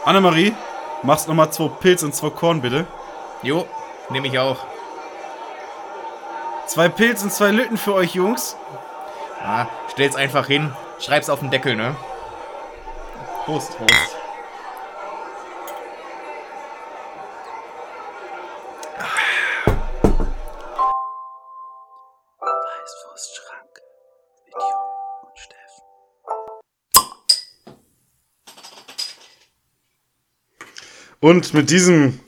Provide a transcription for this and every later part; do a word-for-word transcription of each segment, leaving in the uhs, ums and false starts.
Annemarie, machst nochmal zwei Pilz und zwei Korn, bitte. Jo, nehme ich auch. Zwei Pilz und zwei Lütten für euch, Jungs. Ah, stell's einfach hin, schreib's auf den Deckel, ne? Prost. Prost. Weißwurstschrank mit Jupp und Steffen. Und mit diesem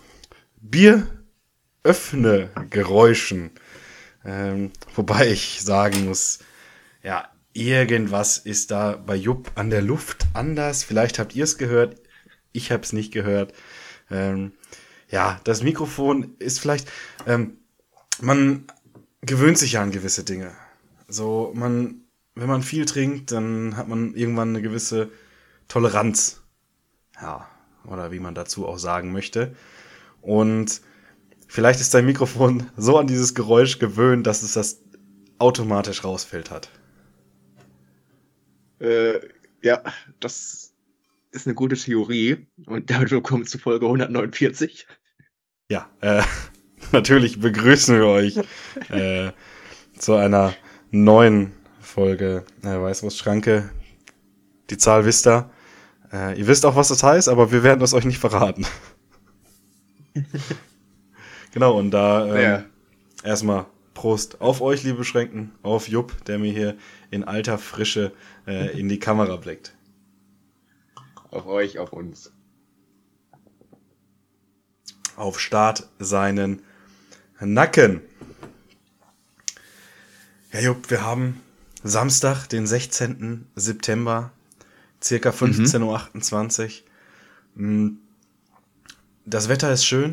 Bieröffne-Geräuschen, ähm, wobei ich sagen muss, ja, irgendwas ist da bei Jupp an der Luft anders. Vielleicht habt ihr es gehört, ich habe es nicht gehört. Ähm, ja, das Mikrofon ist vielleicht, ähm, man gewöhnt sich ja an gewisse Dinge. So, man, wenn man viel trinkt, dann hat man irgendwann eine gewisse Toleranz. Ja, oder wie man dazu auch sagen möchte. Und vielleicht ist dein Mikrofon so an dieses Geräusch gewöhnt, dass es das automatisch rausfiltert. Äh, ja, das ist eine gute Theorie. Und damit willkommen zu Folge hundertneunundvierzig. Ja, äh, natürlich begrüßen wir euch äh, zu einer neuen Folge äh, Weißwurstschranke. Die Zahl wisst ihr. Äh, ihr wisst auch, was das heißt, aber wir werden es euch nicht verraten. Genau, und da ähm, Ja. erstmal Prost auf euch, liebe Schränken, auf Jupp, der mir hier in alter Frische äh, in die Kamera blickt. Auf euch, auf uns. Auf Start seinen Nacken. Ja, Jupp, wir haben Samstag, den sechzehnten September, circa fünfzehn Uhr achtundzwanzig. Das Wetter ist schön.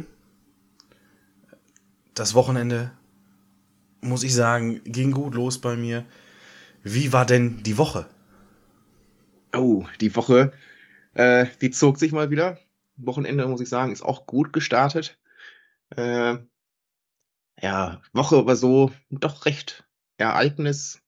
Das Wochenende, muss ich sagen, ging gut los bei mir. Wie war denn die Woche? Oh, die Woche, äh, die zog sich mal wieder. Wochenende, muss ich sagen, ist auch gut gestartet. Äh, ja, Woche war so doch recht ereignislos.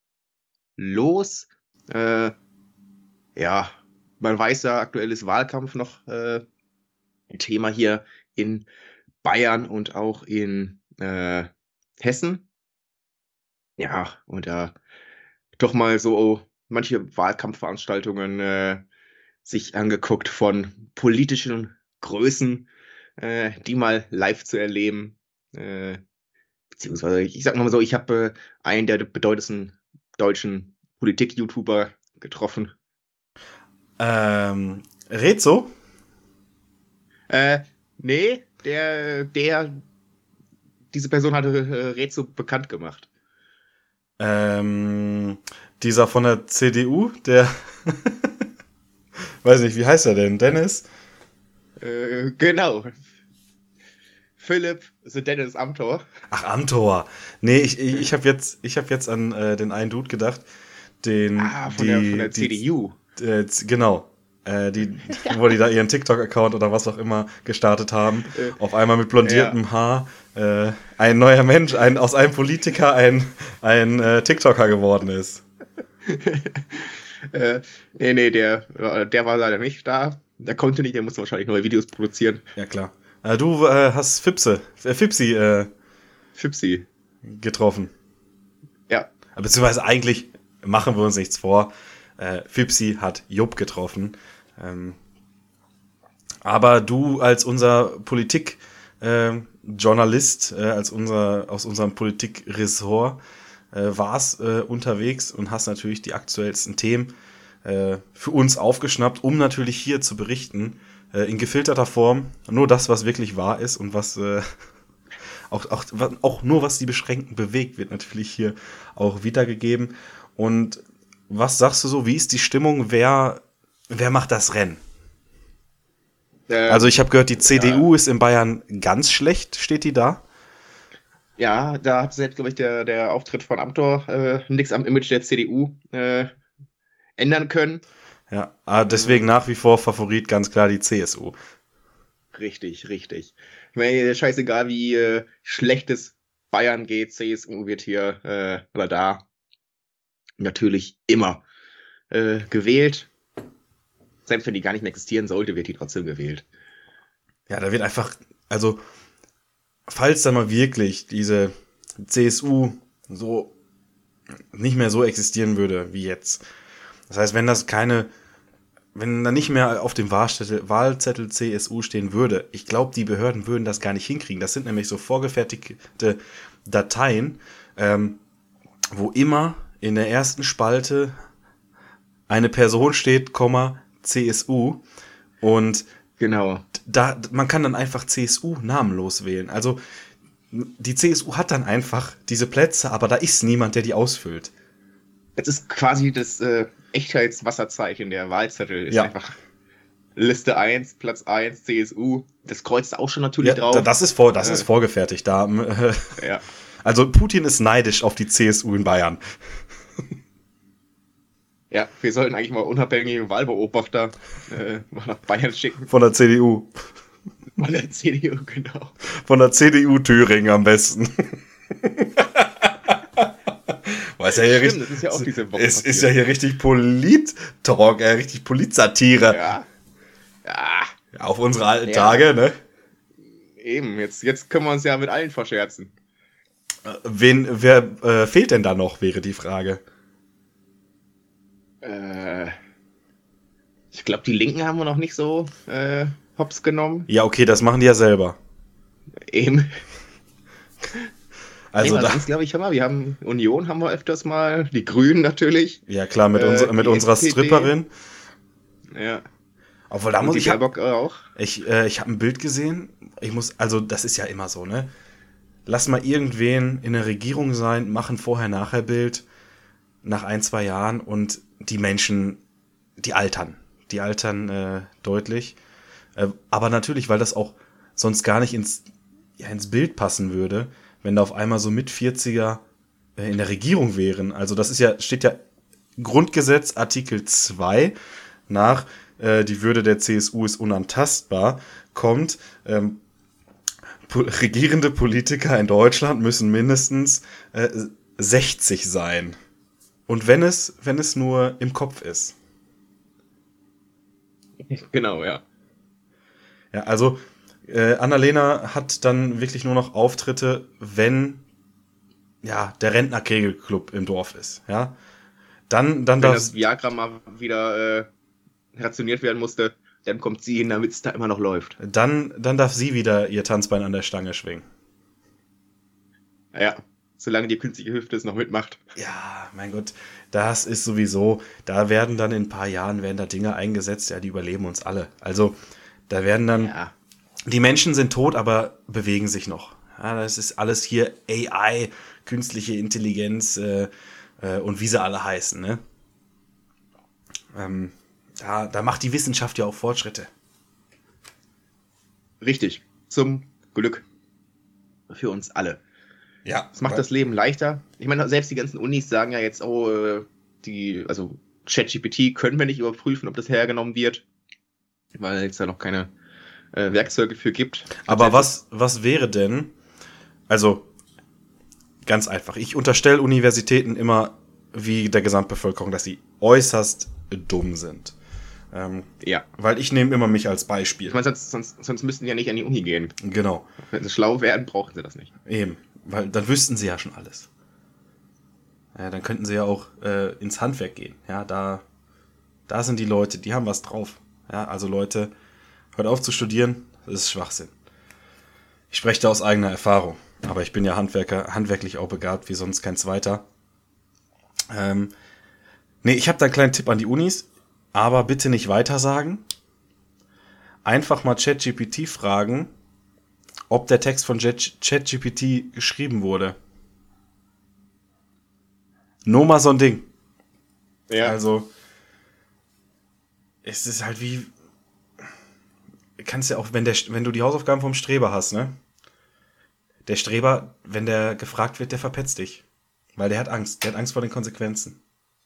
Äh, ja, man weiß ja, aktuell ist Wahlkampf noch äh, ein Thema hier in Bayern und auch in äh, Hessen. Ja, und da doch mal so manche Wahlkampfveranstaltungen äh, sich angeguckt von politischen Größen, äh, die mal live zu erleben. Äh, beziehungsweise, ich sag mal so, ich habe äh, einen der bedeutendsten deutschen Politik-YouTuber getroffen. Ähm, Rezo? Äh, nee, der, der, diese Person hatte äh, Rezo bekannt gemacht. Ähm, dieser von der C D U, der, weiß nicht, wie heißt er denn? Dennis? Äh, genau. Philipp, The Dennis Amthor. Ach, Amthor. Nee, ich, ich, ich habe jetzt, ich hab jetzt an äh, den einen Dude gedacht, den Ah, von die, der, von der die, C D U. Äh, z- genau. Äh, die, wo die da ihren TikTok-Account oder was auch immer gestartet haben. Äh, Auf einmal mit blondiertem Haar. Äh, ein neuer Mensch, ein, aus einem Politiker ein, ein äh, TikToker geworden ist. äh, nee, nee, der, äh, der war leider nicht da. Der konnte nicht, der musste wahrscheinlich neue Videos produzieren. Ja, klar. Äh, du äh, hast Fipse, äh, Fipsi äh, Fipsi. getroffen. Ja. Beziehungsweise eigentlich machen wir uns nichts vor. Äh, Fipsi hat Jupp getroffen. Ähm, aber du als unser Politik-Journalist, äh, äh, als unser, aus unserem Politik-Ressort, äh, warst äh, unterwegs und hast natürlich die aktuellsten Themen äh, für uns aufgeschnappt, um natürlich hier zu berichten, äh, in gefilterter Form, nur das, was wirklich wahr ist und was äh, auch, auch, auch nur was die Beschränkten bewegt, wird natürlich hier auch wiedergegeben. Und was sagst du so, wie ist die Stimmung, wer, wer macht das Rennen? Äh, Also ich habe gehört, die C D U ja. ist in Bayern ganz schlecht, steht die da? Ja, da hat selbst, glaube ich, der, der Auftritt von Amthor äh, nichts am Image der C D U äh, ändern können. Ja, aber deswegen nach wie vor Favorit ganz klar die C S U. Richtig, richtig. Ich meine, scheißegal, wie äh, schlecht es Bayern geht, C S U wird hier äh, oder da natürlich immer äh, gewählt. selbst wenn die gar nicht mehr existieren sollte, wird die trotzdem gewählt. Ja, da wird einfach, also, falls dann mal wirklich diese C S U so nicht mehr so existieren würde wie jetzt. Das heißt, wenn das keine, wenn da nicht mehr auf dem Wahlzettel, Wahlzettel C S U stehen würde, ich glaube, die Behörden würden das gar nicht hinkriegen. Das sind nämlich so vorgefertigte Dateien, ähm, wo immer in der ersten Spalte eine Person steht, Komma, C S U, und Genau. da, man kann dann einfach C S U namenlos wählen. Also die C S U hat dann einfach diese Plätze, aber da ist niemand, der die ausfüllt. Es ist quasi das äh, Echtheitswasserzeichen der Wahlzettel. Ist Ja. einfach Liste eins, Platz eins, C S U. Das Kreuz ist auch schon natürlich Ja, drauf. da- das ist vor, das Äh. ist vorgefertigt da. äh, Ja. Also Putin ist neidisch auf die C S U in Bayern. Ja, wir sollten eigentlich mal unabhängige Wahlbeobachter äh, mal nach Bayern schicken. Von der C D U. Von der C D U, genau. Von der C D U Thüringen am besten. Weiß ja hier Stimmt, richtig, das ist ja auch diese Woche es ist passiert. ja hier richtig Polit-Talk, äh, richtig Politsatire. Ja. Ja, Auf unsere alten Ja. Tage, ne? eben. Jetzt, jetzt können wir uns ja mit allen verscherzen. Wen, wer äh, fehlt denn da noch, wäre die Frage. Äh, ich glaube, die Linken haben wir noch nicht so äh, hops genommen. Ja, okay, das machen die ja selber. Eben. Also nee, da, sonst glaube ich, haben wir, wir haben Union haben wir öfters mal, die Grünen natürlich. ja klar, mit, Äh, unser, mit die unserer S P D. Stripperin. Ja. Obwohl, da Und muss die ich, hab, Baerbock auch. ich, äh, ich habe ein Bild gesehen. Ich muss, also das ist ja immer so, ne? Lass mal irgendwen in der Regierung sein, machen Vorher-Nachher-Bild nach ein, zwei Jahren und die Menschen, die altern. Die altern äh, deutlich. Äh, aber natürlich, weil das auch sonst gar nicht ins, ja, ins Bild passen würde, wenn da auf einmal so mit vierziger äh, in der Regierung wären. Also das ist ja, steht ja Grundgesetz Artikel zwei nach, äh, die Würde der C S U ist unantastbar, kommt, ähm, po- regierende Politiker in Deutschland müssen mindestens äh, sechzig sein. Und wenn es, wenn es nur im Kopf ist. Genau, ja. Ja, also äh, Annalena hat dann wirklich nur noch Auftritte, wenn ja der Rentnerkegelclub im Dorf ist. Ja, dann dann Wenn darf das Viagra mal wieder äh, rationiert werden musste, dann kommt sie hin, damit es da immer noch läuft. dann dann darf sie wieder ihr Tanzbein an der Stange schwingen. Ja, solange die künstliche Hüfte es noch mitmacht. Ja, mein Gott, das ist sowieso, da werden dann in ein paar Jahren werden da Dinge eingesetzt, ja, die überleben uns alle. Also da werden dann Ja. die Menschen sind tot, aber bewegen sich noch. Ja, das ist alles hier A I, künstliche Intelligenz äh, äh, und wie sie alle heißen. Ne? Ähm, da, da macht die Wissenschaft ja auch Fortschritte. Richtig. Zum Glück. Für uns alle. Ja, Es macht das Leben leichter. Ich meine, selbst die ganzen Unis sagen ja jetzt, oh, äh, die, also ChatGPT können wir nicht überprüfen, ob das hergenommen wird, weil es da noch keine äh, Werkzeuge für gibt. Aber was, was wäre denn, also ganz einfach, ich unterstelle Universitäten immer wie der Gesamtbevölkerung, dass sie äußerst dumm sind. Ähm, Ja. weil ich nehme immer mich als Ich Beispiel. meine, sonst, sonst, sonst müssten die ja nicht an die Uni gehen. Genau, Wenn sie schlau werden, brauchen sie das nicht. eben, weil dann wüssten sie ja schon alles. Ja, dann könnten sie ja auch äh, ins Handwerk gehen. Ja, da, da sind die Leute, die haben was drauf. Ja, also Leute, hört auf zu studieren, das ist Schwachsinn. Ich spreche da aus eigener Erfahrung, aber ich bin ja Handwerker, handwerklich auch begabt, wie sonst kein Zweiter. Ähm, nee, ich habe da einen kleinen Tipp an die Unis, aber bitte nicht weitersagen. Einfach mal ChatGPT fragen, ob der Text von Chat- ChatGPT geschrieben wurde. Nur mal so ein Ding. Ja. Also, es ist halt wie, kannst ja auch, wenn der, wenn du die Hausaufgaben vom Streber hast, ne? Der Streber, wenn der gefragt wird, der verpetzt dich. Weil der hat Angst. Der hat Angst vor den Konsequenzen.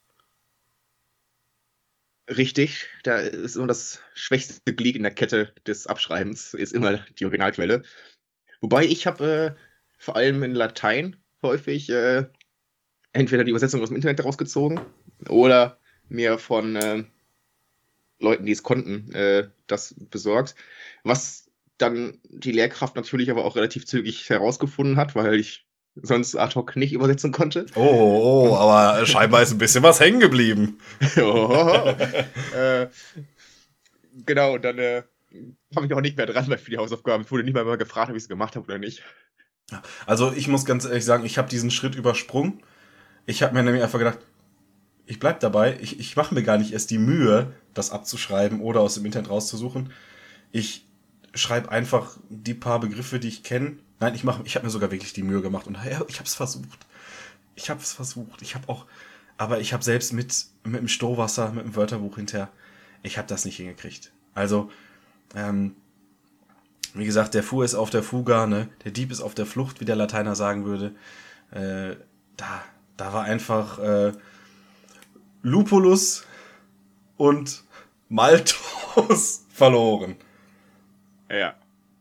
Richtig, da ist immer das schwächste Glied in der Kette des Abschreibens, ist immer die Originalquelle. Wobei ich habe äh, vor allem in Latein häufig äh, entweder die Übersetzung aus dem Internet rausgezogen oder mir von äh, Leuten, die es konnten, äh, das besorgt. Was dann die Lehrkraft natürlich aber auch relativ zügig herausgefunden hat, weil ich sonst ad hoc nicht übersetzen konnte. Oh, oh, aber scheinbar ist ein bisschen was hängen geblieben. oh, äh, genau, und dann äh, habe ich auch nicht mehr dran für die Hausaufgaben. Ich wurde nicht mal, mal gefragt, ob ich es gemacht habe oder nicht. Also ich muss ganz ehrlich sagen, ich habe diesen Schritt übersprungen. Ich habe mir nämlich einfach gedacht, ich bleib dabei, ich, ich mache mir gar nicht erst die Mühe, das abzuschreiben oder aus dem Internet rauszusuchen. Ich schreibe einfach die paar Begriffe, die ich kenne. Nein, ich mache, ich habe mir sogar wirklich die Mühe gemacht und ja, ich habe es versucht. Ich habe es versucht. Ich habe auch, aber ich habe selbst mit mit dem Stohwasser, mit dem Wörterbuch hinterher, ich habe das nicht hingekriegt. Also, ähm, wie gesagt, der Fuhr ist auf der Fuga, ne? Der Dieb ist auf der Flucht, wie der Lateiner sagen würde. Äh, da, da war einfach äh, Lupulus und Malthus verloren. Ja.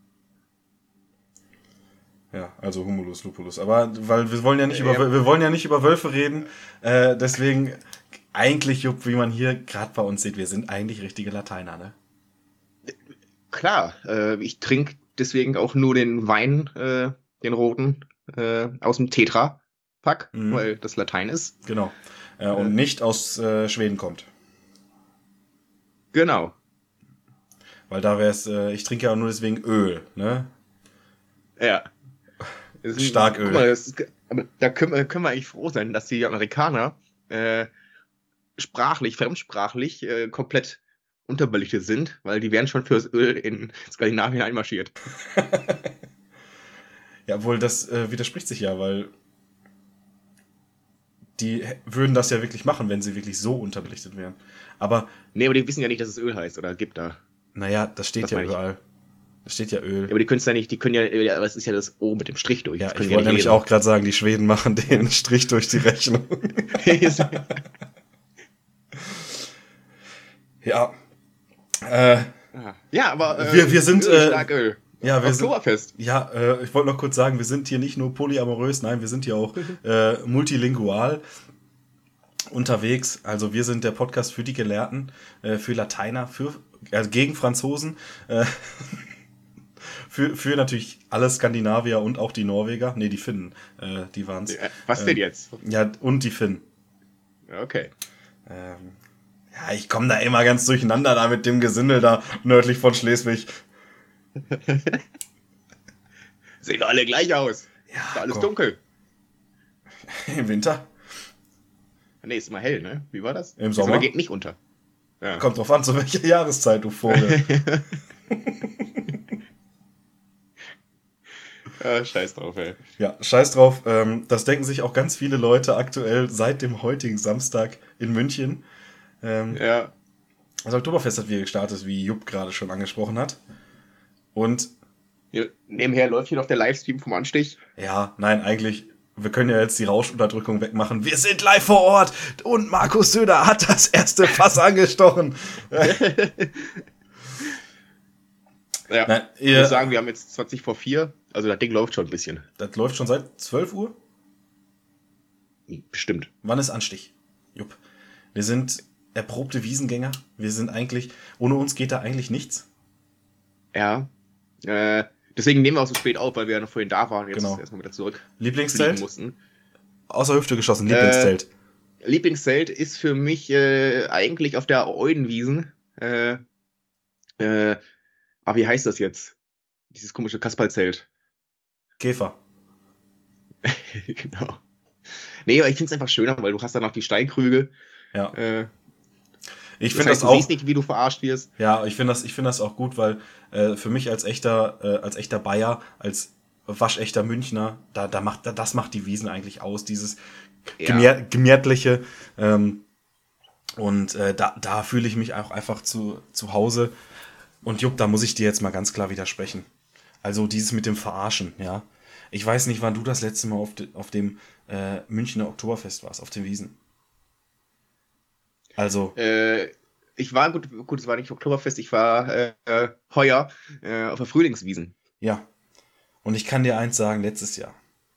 Ja, also Humulus, Lupulus. Aber weil wir wollen ja nicht über wir wollen ja nicht über Wölfe reden, äh, deswegen eigentlich, Jupp, wie man hier gerade bei uns sieht, wir sind eigentlich richtige Lateiner, ne? Klar, äh, ich trinke deswegen auch nur den Wein, äh, den roten, äh, aus dem Tetra-Pack, Mhm. weil das Latein ist. Genau. Äh, und nicht aus äh, Schweden kommt. Genau. Weil da wäre es, äh, ich trinke ja auch nur deswegen Öl, ne? Ja. Das ist- Starköl. Guck mal, das ist, aber da können wir, können wir eigentlich froh sein, dass die Amerikaner äh, sprachlich, fremdsprachlich äh, komplett unterbelichtet sind, weil die wären schon fürs Öl in Skandinavien einmarschiert. Ja, obwohl das äh, widerspricht sich ja, weil die h- würden das ja wirklich machen, wenn sie wirklich so unterbelichtet wären. Aber, Nee, aber die wissen ja nicht, dass es Öl heißt oder gibt da. naja, das steht Das ja meine ich. überall. Das steht ja Öl. Ja, aber die können es ja nicht, die können ja, ja, aber es ist ja das O mit dem Strich durch. Ja, Das können ich die ja wollte nicht nämlich lesen. auch gerade sagen, die Schweden machen den Strich durch die Rechnung. Ja. Äh, ja, aber äh, Wir- wir sind, Öl, äh, stark Öl. ja, wir sind, Oktoberfest. ja, äh, ich wollte noch kurz sagen, wir sind hier nicht nur polyamorös, nein, wir sind hier auch äh, multilingual unterwegs. Also wir sind der Podcast für die Gelehrten, äh, für Lateiner, für also gegen Franzosen, äh, für, für natürlich alle Skandinavier und auch die Norweger. Nee, die Finnen, äh, die waren's. Äh, Was denn jetzt? Ja, und die Finnen. Okay. Ähm, ja, ich komme da immer ganz durcheinander da mit dem Gesindel da nördlich von Schleswig. Sehen alle gleich aus. Ja, Ist alles komm. dunkel. Im Winter. Nee, ist mal hell, ne? Wie war das? Im Die Sommer? Sonne geht nicht unter. Ja. Kommt drauf an, zu welcher Jahreszeit, du Vogel. Ja, scheiß drauf, ey. Ja, scheiß drauf. Ähm, das denken sich auch ganz viele Leute aktuell seit dem heutigen Samstag in München. Ähm, Ja. Das Oktoberfest hat wieder gestartet, wie Jupp gerade schon angesprochen hat. Und Hier, nebenher läuft hier noch der Livestream vom Anstich. ja, nein, eigentlich, wir können ja jetzt die Rauschunterdrückung wegmachen. Wir sind live vor Ort und Markus Söder hat das erste Fass angestochen. Ja. Nein, Ich ihr, muss sagen, wir haben jetzt zwanzig vor vier. Also das Ding läuft schon ein bisschen. das läuft schon seit zwölf Uhr. Bestimmt. Wann ist Anstich? Jupp. Wir sind erprobte Wiesengänger. Wir sind eigentlich, ohne uns geht da eigentlich nichts. Ja. Äh, deswegen nehmen wir auch so spät auf, weil wir ja noch vorhin da waren und jetzt Genau. erstmal wieder zurück fliegen Lieblingszelt? mussten. Außer Hüfte geschossen, Lieblingszelt. Lieblingszelt ist für mich äh, eigentlich auf der Eudenwiesen. Äh, äh, aber wie heißt das jetzt? Dieses komische Kasperlzelt. Käfer. Genau. Nee, aber ich find's einfach schöner, weil du hast dann noch die Steinkrüge. Ja. Äh, Ich das finde heißt, das du auch. siehst nicht, wie du verarscht wirst. Ja, ich finde das, ich finde das auch gut, weil äh, für mich als echter, äh, als echter Bayer, als waschechter Münchner, da, da macht, da, das macht die Wiesen eigentlich aus, dieses Ja. Gemär, gemärtliche. Ähm, und äh, da, da fühle ich mich auch einfach zu, zu Hause. Und Jupp, da muss ich dir jetzt mal ganz klar widersprechen. Also dieses mit dem Verarschen, ja. Ich weiß nicht, wann du das letzte Mal auf, de, auf dem äh, Münchner Oktoberfest warst, auf den Wiesen. Also, Äh, ich war, gut, gut, es war nicht Oktoberfest, ich war äh, äh, heuer äh, auf der Frühlingswiesen. ja. Und ich kann dir eins sagen, letztes Jahr.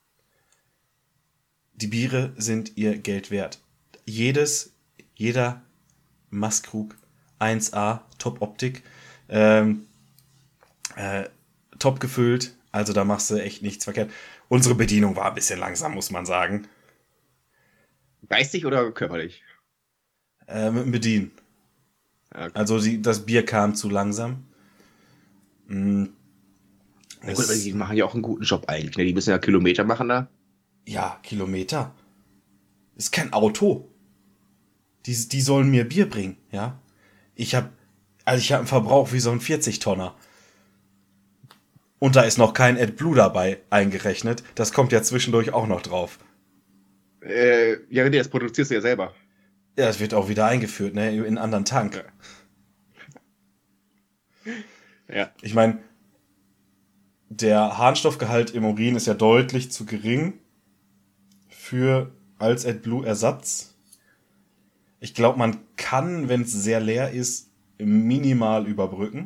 Die Biere sind ihr Geld wert. Jedes, jeder Mastkrug eins A, Top-Optik, ähm, äh, top gefüllt, also da machst du echt nichts verkehrt. Unsere Bedienung war ein bisschen langsam, muss man sagen. Geistig oder körperlich? Äh, mit dem Bedienen. Ja, okay. Also die, das Bier kam zu langsam. Mm, Na gut, aber es- die machen ja auch einen guten Job eigentlich. Ne? Die müssen ja Kilometer machen da. Ja, Kilometer. Ist kein Auto. Die, die sollen mir Bier bringen, ja. Ich hab, also ich hab einen Verbrauch wie so ein vierzig-Tonner. Und da ist noch kein AdBlue dabei eingerechnet. Das kommt ja zwischendurch auch noch drauf. Äh, ja, nee, das produzierst du ja selber. Ja, das wird auch wieder eingeführt, ne, in einen anderen Tank. Ja. Ich meine, der Harnstoffgehalt im Urin ist ja deutlich zu gering für als AdBlue-Ersatz. Ich glaube, man kann, wenn es sehr leer ist, minimal überbrücken.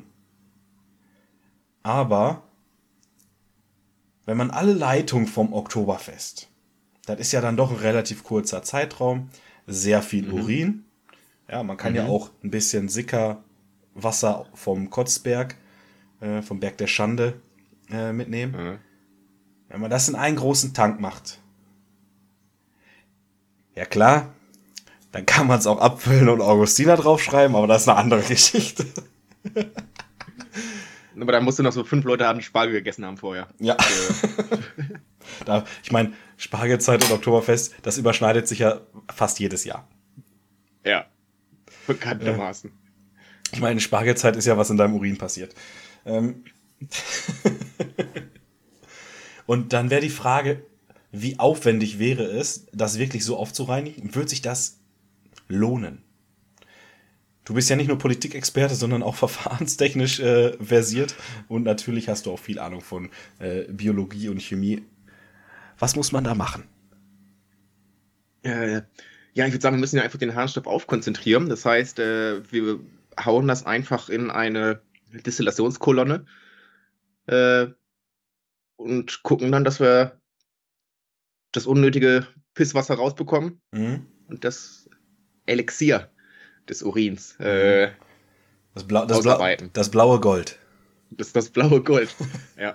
Aber wenn man alle Leitungen vom Oktoberfest, das ist ja dann doch ein relativ kurzer Zeitraum, sehr viel Urin. Ja, man kann Mhm. ja auch ein bisschen Sickerwasser vom Kotzberg, äh, vom Berg der Schande äh, mitnehmen. Mhm. Wenn man das in einen großen Tank macht, ja klar, dann kann man es auch abfüllen und Augustiner draufschreiben, aber das ist eine andere Geschichte. Aber da musst du noch so fünf Leute haben, die Spargel gegessen haben vorher. Ja. Da, ich meine, Spargelzeit und Oktoberfest, das überschneidet sich ja fast jedes Jahr. Ja. Bekanntermaßen. Ich meine, Spargelzeit ist ja, was in deinem Urin passiert. Ähm und dann wäre die Frage, wie aufwendig wäre es, das wirklich so aufzureinigen? Wird sich das lohnen? Du bist ja nicht nur Politikexperte, sondern auch verfahrenstechnisch äh, versiert. Und natürlich hast du auch viel Ahnung von äh, Biologie und Chemie. Was muss man da machen? Äh, ja, ich würde sagen, wir müssen ja einfach den Harnstoff aufkonzentrieren. Das heißt, äh, wir hauen das einfach in eine Destillationskolonne äh, und gucken dann, dass wir das unnötige Pisswasser rausbekommen Mhm. und das Elixier des Urins. Äh, Das, Blau, das, Blau, Ausarbeiten. das blaue Gold. das das blaue Gold. Ja.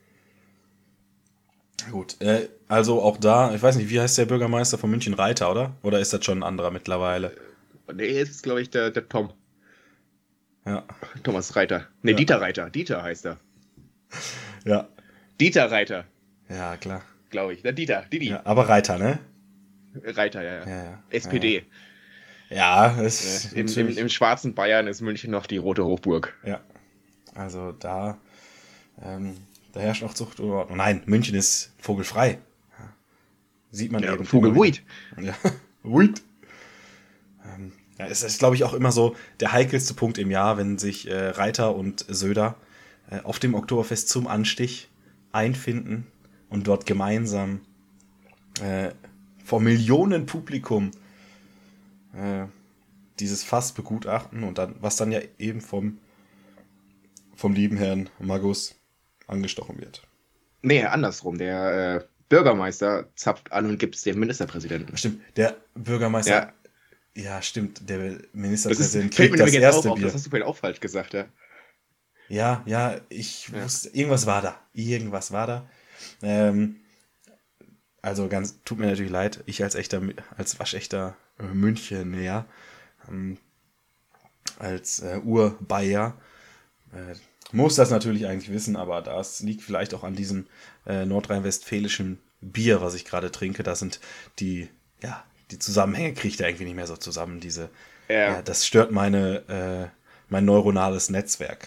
Gut, äh, also auch da, ich weiß nicht, wie heißt der Bürgermeister von München? Reiter, oder? Oder ist das schon ein anderer mittlerweile? Nee, es ist, glaube ich, der, der Tom. Ja, Thomas Reiter. Nee, Ja. Dieter Reiter. Dieter heißt er. ja, Dieter Reiter, ja, klar. glaube ich. Der Dieter, Didi. Ja, aber Reiter, ne? Reiter, ja, ja. Ja, ja. S P D. Ja, es Ja, im, im, natürlich- Im schwarzen Bayern ist München noch die rote Hochburg. Ja, also da, ähm, da herrscht noch Zucht und Ordnung. Nein, München ist vogelfrei. Ja. Sieht man Ja, eben. Vogelwuit. Ja, Wuit. Ähm, ja, es ist, glaube ich, auch immer so der heikelste Punkt im Jahr, wenn sich äh, Reiter und Söder äh, auf dem Oktoberfest zum Anstich einfinden und dort gemeinsam äh, vor Millionen Publikum äh, dieses Fass begutachten und dann, was dann ja eben vom, vom lieben Herrn Magus angestochen wird. Nee, andersrum. Der äh, Bürgermeister zapft an und gibt es dem Ministerpräsidenten. Stimmt, der Bürgermeister. Ja. Ja, stimmt, der Das ist, Ministerpräsident fällt mir kriegt das übrigens auch erste auf, Bier. das hast du vielleicht auch falsch gesagt, ja. Ja, ja, ich Ja. wusste, irgendwas war da. Irgendwas war da. Ähm, also ganz, tut mir natürlich leid, ich als echter, als waschechter äh, Münchener, ähm, als äh, Ur-Bayer, äh, muss das natürlich eigentlich wissen, aber das liegt vielleicht auch an diesem äh, nordrhein-westfälischen Bier, was ich gerade trinke. Da sind die, ja, die Zusammenhänge kriege ich da irgendwie nicht mehr so zusammen. Diese, Ja. ja, das stört meine, äh, mein neuronales Netzwerk.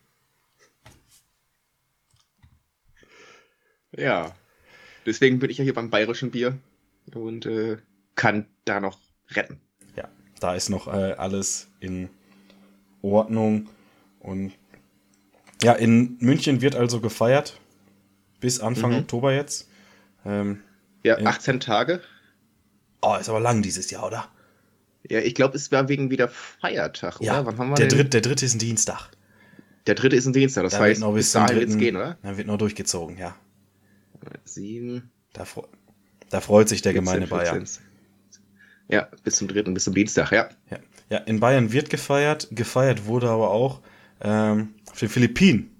Ja. Deswegen bin ich ja hier beim bayerischen Bier und äh, kann da noch retten. Ja, da ist noch äh, alles in Ordnung. Und ja, in München wird also gefeiert. Bis Anfang Mhm. Oktober jetzt. Ähm, Ja, Ja. achtzehn Tage. oh, ist aber lang dieses Jahr, oder? Ja, ich glaube, es war wegen wieder Feiertag, Ja, oder? Wann haben wir der, denn? Dritt, der dritte ist ein Dienstag. Der dritte ist ein Dienstag, das Da wird heißt, noch bis bis zum dahin wird's dritten gehen, oder? Dann wird noch durchgezogen, ja. Sieben, Da, fre da freut sich der gemeine vierzehn, Bayer. vierzehn. Ja, bis zum dritten, bis zum Dienstag, ja. Ja. Ja, in Bayern wird gefeiert. Gefeiert wurde aber auch ähm, auf den Philippinen.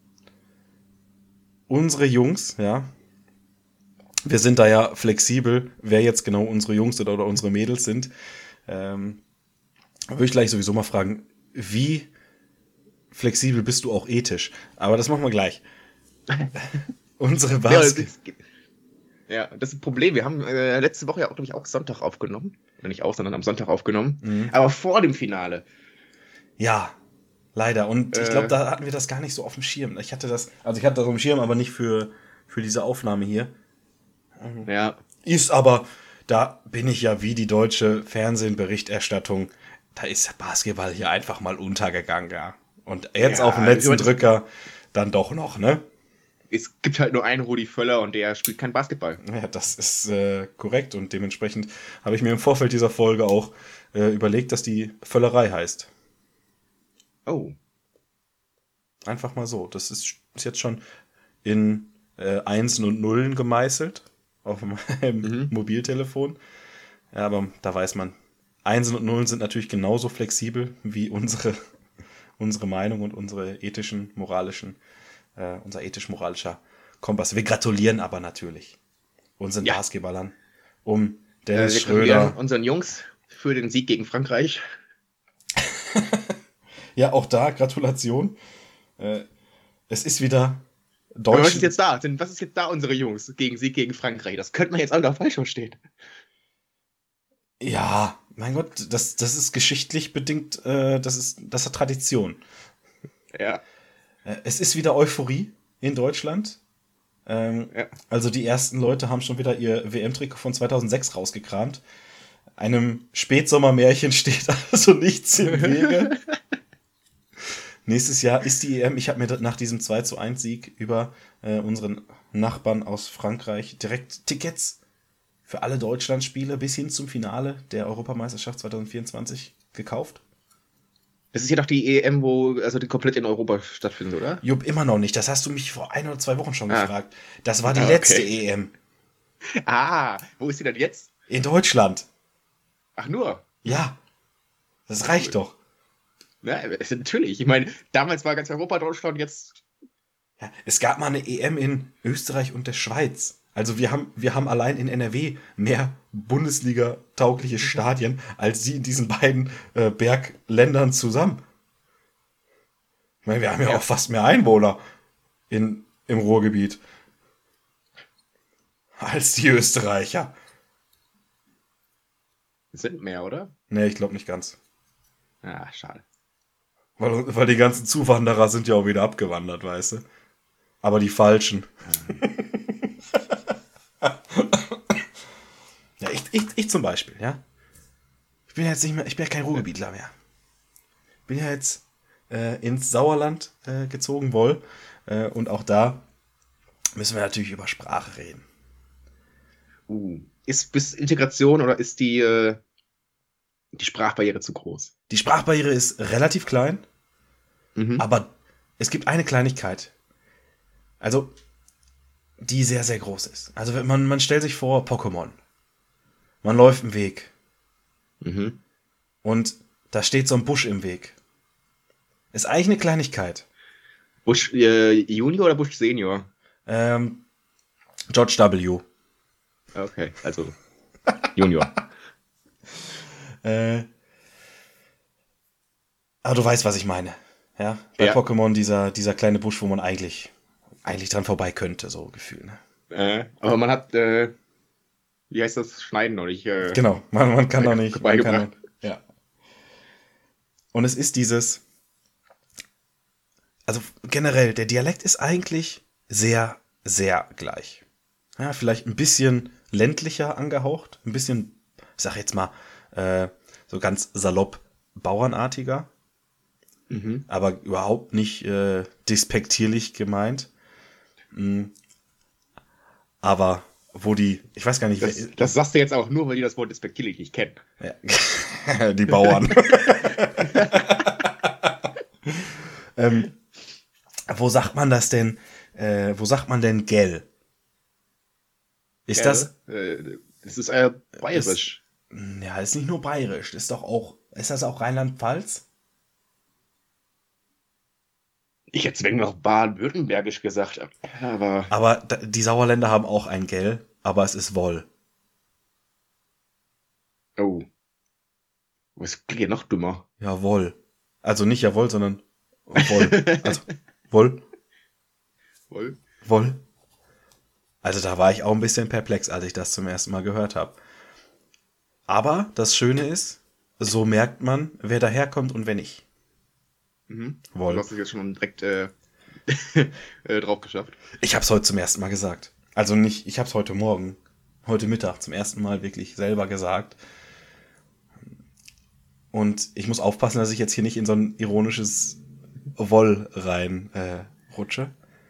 Unsere Jungs, ja, wir sind da ja flexibel, wer jetzt genau unsere Jungs oder, oder unsere Mädels sind. Ähm, würde ich gleich sowieso mal fragen, wie flexibel bist du auch ethisch? Aber das machen wir gleich. Unsere Basket. Ja, das ist ein Problem. Wir haben äh, letzte Woche ja auch, glaube ich, auch Sonntag aufgenommen. Oder nicht auch, sondern am Sonntag aufgenommen. Mhm. Aber vor dem Finale. Ja, leider. Und ich Äh. glaube, da hatten wir das gar nicht so auf dem Schirm. Ich hatte das, also ich hatte das auf dem Schirm, aber nicht für, für diese Aufnahme hier. Ja. Ist aber, da bin ich ja wie die deutsche Fernsehberichterstattung, da ist Basketball hier einfach mal untergegangen, ja. Und jetzt Ja, auf den letzten ich mein- Drücker dann doch noch, ne? Es gibt halt nur einen Rudi Völler und der spielt kein Basketball. Ja, das ist äh, korrekt und dementsprechend habe ich mir im Vorfeld dieser Folge auch äh, überlegt, dass die Völlerei heißt. Oh. Einfach mal so. Das ist, ist jetzt schon in äh, Einsen und Nullen gemeißelt auf meinem Mhm. Mobiltelefon. Ja, aber da weiß man, Einsen und Nullen sind natürlich genauso flexibel wie unsere, unsere Meinung und unsere ethischen, moralischen, äh, unser ethisch-moralischer Kompass. Wir gratulieren aber natürlich unseren Ja. Basketballern um Äh, Dennis wir gratulieren Schröder. unseren Jungs für den Sieg gegen Frankreich. Ja, auch da Gratulation. Äh, es ist wieder Aber was ist Deutsch. jetzt da? Sind- Was ist jetzt da unsere Jungs gegen Sieg gegen Frankreich? Das könnte man jetzt auch noch falsch verstehen. Ja, mein Gott, das, das ist geschichtlich bedingt, äh, das ist, das hat Tradition. Ja. Äh, es ist wieder Euphorie in Deutschland. Ähm, Ja. Also die ersten Leute haben schon wieder ihr W M-Trikot von zweitausendsechs rausgekramt. Einem Spätsommermärchen steht also nichts im Wege. Nächstes Jahr ist die E M. Ich habe mir nach diesem zwei zu eins Sieg über äh, unseren Nachbarn aus Frankreich direkt Tickets für alle Deutschlandspiele bis hin zum Finale der Europameisterschaft zwanzig vierundzwanzig gekauft. Das ist ja doch die E M, wo also die komplett in Europa stattfindet, oder? Jupp, immer noch nicht. Das hast du mich vor ein oder zwei Wochen schon Ah. gefragt. Das war die Ah, letzte okay. E M Ah, wo ist sie denn jetzt? in Deutschland. Ach nur. Ja, das reicht doch. Ja, natürlich. Ich meine, damals war ganz Europa Deutschland, jetzt. Ja, es gab mal eine E M in Österreich und der Schweiz. Also wir haben, wir haben allein in N R W mehr Bundesliga-taugliche Stadien als die in diesen beiden äh, Bergländern zusammen. Ich meine, wir haben ja, Ja. auch fast mehr Einwohner in, im Ruhrgebiet als die Österreicher. Sind mehr, oder? Nee, ich glaube nicht ganz. Ah, schade. Weil, weil die ganzen Zuwanderer sind ja auch wieder abgewandert, weißt du? Aber die falschen. Ja, ich, ich, ich zum Beispiel, ja. Ich bin ja jetzt nicht mehr, ich bin ja kein Ruhrgebietler mehr. Bin ja jetzt äh, ins Sauerland äh, gezogen, wohl. Äh, und auch da müssen wir natürlich über Sprache reden. Uh. Ist bis Integration oder ist die, äh, die Sprachbarriere zu groß? Die Sprachbarriere ist relativ klein, Mhm. aber es gibt eine Kleinigkeit. Also, die sehr, sehr groß ist. Also, wenn man, man stellt sich vor, Pokémon. Man läuft einen Weg Mhm. und da steht so ein Busch im Weg. Ist eigentlich eine Kleinigkeit. Bush äh, Junior oder Bush Senior? Ähm, George W. Okay, also Junior. Äh, aber du weißt, was ich meine. Ja, bei Ja. Pokémon dieser, dieser kleine Busch, wo man eigentlich, eigentlich dran vorbei könnte, so Gefühl. Ne? äh, aber man hat, äh, wie heißt das, Schneiden noch nicht. Äh, Genau, man, man kann doch nicht. Man kann, Beigebracht. ja. Und es ist dieses, also generell, der Dialekt ist eigentlich sehr, sehr gleich. Ja, vielleicht ein bisschen ländlicher angehaucht, ein bisschen, ich sag jetzt mal, äh, so ganz salopp bauernartiger, Mhm. aber überhaupt nicht äh, despektierlich gemeint. Mm. Aber wo die, ich weiß gar nicht, Das, wer, das sagst du jetzt auch nur, weil die das Wort despektierlich nicht kennen. ja. Die Bauern. ähm, wo sagt man das denn? Äh, wo sagt man denn gell? Ist das? Äh, das ist äh, bayerisch. Ja, ist nicht nur bayerisch, ist doch auch Ist das auch Rheinland-Pfalz? Ich hätte zwingend noch baden-württembergisch gesagt, aber Aber da, die Sauerländer haben auch ein Gell, aber es ist Woll. oh, was klingt ja noch dummer. Ja, Woll. Also nicht Jawohl, sondern Woll. Also Woll, Woll? Woll. Also da war ich auch ein bisschen perplex, als ich das zum ersten Mal gehört habe. Aber das Schöne ist, so merkt man, wer daherkommt und wer nicht. Mhm. Woll. Du hast es jetzt schon direkt äh, äh, drauf geschafft. Ich habe es heute zum ersten Mal gesagt. Also nicht, ich habe es heute Morgen, heute Mittag zum ersten Mal wirklich selber gesagt. Und ich muss aufpassen, dass ich jetzt hier nicht in so ein ironisches Woll rein äh, rutsche.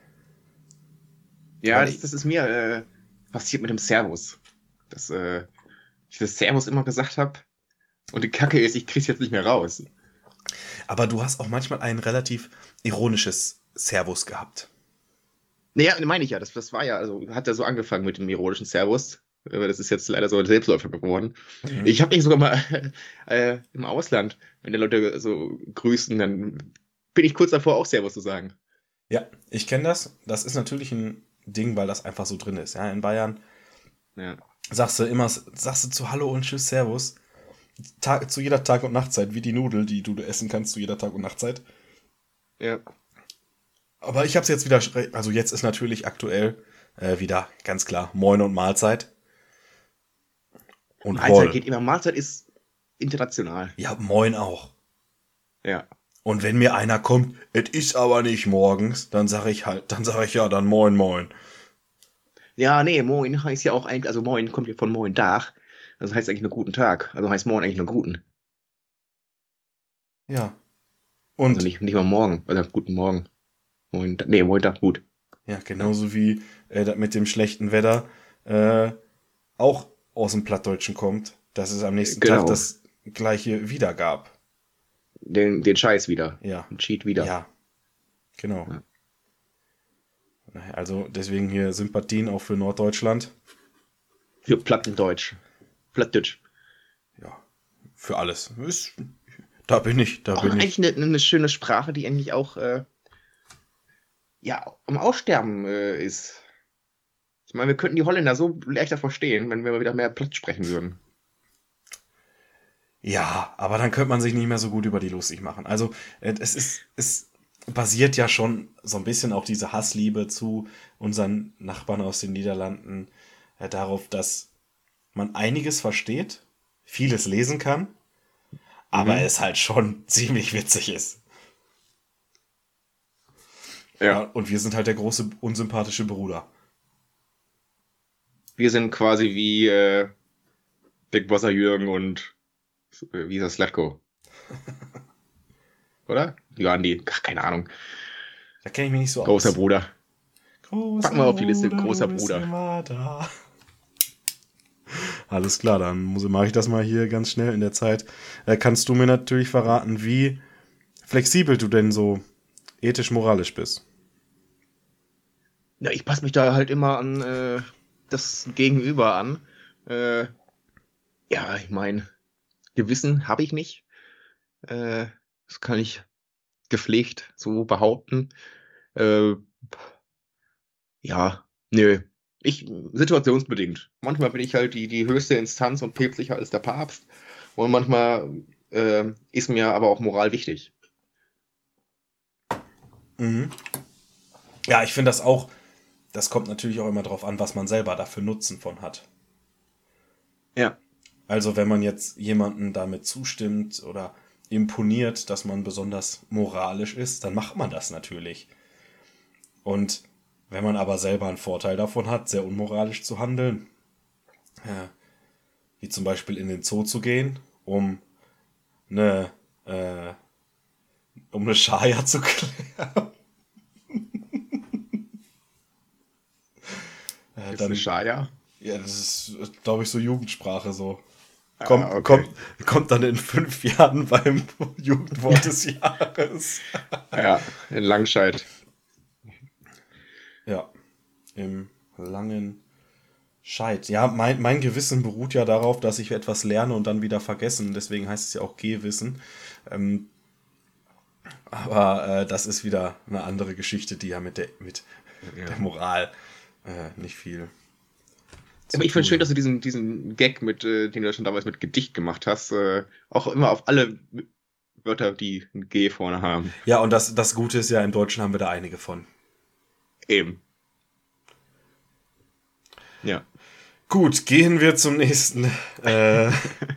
Ja, Weil das, ich- das ist mir äh, passiert mit dem Servus. Dass äh, ich das Servus immer gesagt habe und die Kacke ist, ich krieg's jetzt nicht mehr raus. Aber du hast auch manchmal ein relativ ironisches Servus gehabt. Naja, meine ich ja, das, das war ja, also hat ja so angefangen mit dem ironischen Servus. Aber das ist jetzt leider so ein Selbstläufer geworden. Mhm. Ich habe mich sogar mal äh, im Ausland, wenn die Leute so grüßen, dann bin ich kurz davor, auch Servus zu sagen. Ja, ich kenne das. Das ist natürlich ein Ding, weil das einfach so drin ist. Ja, in Bayern Ja. sagst du immer, sagst du zu Hallo und Tschüss, Servus. Tag, zu jeder Tag- und Nachtzeit, wie die Nudel, die du essen kannst zu jeder Tag- und Nachtzeit. Ja. Aber ich habe es jetzt wieder, schre- also jetzt ist natürlich aktuell äh, wieder ganz klar Moin und Mahlzeit. Und Mahlzeit Woll. geht immer. Mahlzeit ist international. Ja, Moin auch. Ja. Und wenn mir einer kommt, es ist aber nicht morgens, dann sage ich halt, dann sage ich ja, dann Moin Moin. Ja, nee, Moin heißt ja auch eigentlich, also Moin kommt ja von Moin Tag. Das heißt eigentlich nur guten Tag. Also heißt Moin eigentlich nur guten. Ja. Und Also nicht, nicht mal morgen. Oder guten Morgen. Moin, nee, Moin Tag, gut. ja, genauso wie äh, das mit dem schlechten Wetter äh, auch aus dem Plattdeutschen kommt, dass es am nächsten Genau. Tag das gleiche wieder gab. Den, den Scheiß wieder. Ja. Den Cheat wieder. Ja. Genau. Ja. Also deswegen hier Sympathien auch für Norddeutschland. Für Plattendeutsch. Plattdeutsch. Ja. Für alles. Ist, da bin ich, da Auch bin ich. eigentlich eine, eine schöne Sprache, die eigentlich auch äh, ja, am Aussterben äh, ist. Ich meine, wir könnten die Holländer so leichter verstehen, wenn wir mal wieder mehr Platt sprechen würden. Ja, aber dann könnte man sich nicht mehr so gut über die lustig machen. Also äh, es ist, es basiert ja schon so ein bisschen auch diese Hassliebe zu unseren Nachbarn aus den Niederlanden äh, darauf, dass man einiges versteht, vieles lesen kann, aber Mhm. es halt schon ziemlich witzig ist. Ja, Ja. und wir sind halt der große unsympathische Bruder. Wir sind quasi wie äh, Big Brother Jürgen und äh, wie ist das, Slatko? Oder? Ja, Andi, ach, keine Ahnung. Da kenne ich mich nicht so Großer aus. Bruder. Großer Packen wir auf die Liste, Bruder, großer du bist Bruder. immer da. Alles klar, dann muss mache ich das mal hier ganz schnell in der Zeit. Äh, kannst du mir natürlich verraten, wie flexibel du denn so ethisch-moralisch bist? Ja, ich passe mich da halt immer an äh, das Gegenüber an. Äh, ja, ich meine, Gewissen habe ich nicht. Äh, das kann ich gepflegt so behaupten. Äh, ja, nö. Ich, situationsbedingt. Manchmal bin ich halt die, die höchste Instanz und päpstlicher als der Papst. Und manchmal äh, ist mir aber auch Moral wichtig. Mhm. Ja, ich finde das auch, das kommt natürlich auch immer drauf an, was man selber dafür Nutzen von hat. Ja. Also wenn man jetzt jemanden damit zustimmt oder imponiert, dass man besonders moralisch ist, dann macht man das natürlich. Und wenn man aber selber einen Vorteil davon hat, sehr unmoralisch zu handeln, ja, wie zum Beispiel in den Zoo zu gehen, um eine, äh, um eine Schaja zu klären, äh, Ist dann, eine Schaya. ja, das ist, glaube ich, so Jugendsprache so. Ah, Kommt, okay. kommt, kommt dann in fünf Jahren beim Jugendwort des Jahres. Ja, in Langscheid. Ja, im langen Scheit. Ja, mein, mein Gewissen beruht ja darauf, dass ich etwas lerne und dann wieder vergessen. Deswegen heißt es ja auch Gehwissen. Ähm, aber äh, das ist wieder eine andere Geschichte, die ja mit der, mit Ja. der Moral äh, nicht viel. zu Aber ich finde tun schön, dass hat. du diesen, diesen Gag, mit, äh, den du schon damals mit Gedicht gemacht hast, äh, auch immer auf alle Wörter, die ein G vorne haben. Ja, und das, das Gute ist ja, im Deutschen haben wir da einige von. Eben. Ja. Gut, gehen wir zum nächsten äh,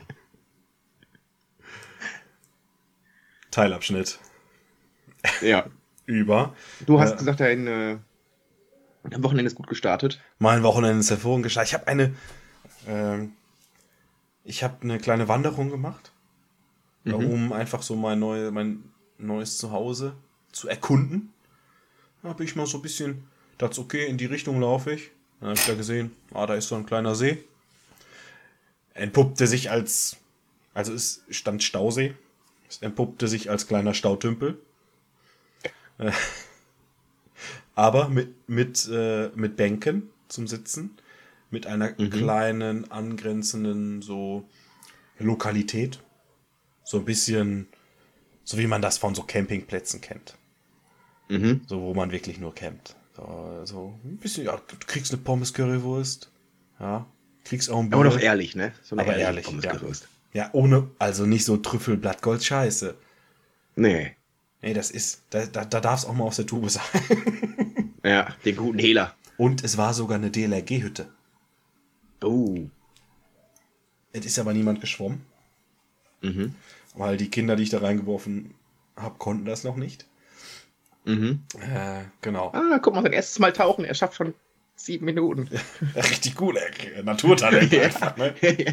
Teilabschnitt Ja. über. Du hast Äh, gesagt, dein, äh, dein Wochenende ist gut gestartet. Mein Wochenende ist hervorragend gestartet. Ich habe eine, ähm, ich habe eine kleine Wanderung gemacht, äh, Mhm. um einfach so mein, neu, mein neues Zuhause zu erkunden. Da habe ich mal so ein bisschen, dachte, okay, in die Richtung laufe ich. Dann habe ich da gesehen, ah, da ist so ein kleiner See. Entpuppte sich als, also es stand Stausee. Es entpuppte sich als kleiner Stautümpel. Äh, aber mit, mit, äh, mit Bänken zum Sitzen. Mit einer Mhm. kleinen angrenzenden so Lokalität. So ein bisschen, so wie man das von so Campingplätzen kennt. Mhm. So, wo man wirklich nur campt. So, so ein bisschen, ja, du kriegst eine Pommes-Currywurst. Ja, kriegst auch ein Bier. Aber doch ehrlich, ne? So eine Aber ehrliche ehrlich, ja. Pommesgerüst. Ja, ohne, also nicht so Trüffelblattgold Scheiße. Nee. Nee, das ist, da, da, da darf es auch mal aus der Tube sein. Ja, den guten Hehler. Und es war sogar eine D L R G-Hütte. Oh. Es ist aber niemand geschwommen, Mhm. weil die Kinder, die ich da reingeworfen habe, konnten das noch nicht. Mhm. Äh, genau. Ah, guck mal, sein erstes Mal tauchen. Er schafft schon sieben Minuten. Ja, richtig gut, ey. Naturtalent Ja. einfach, ne?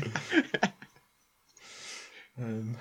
Ähm.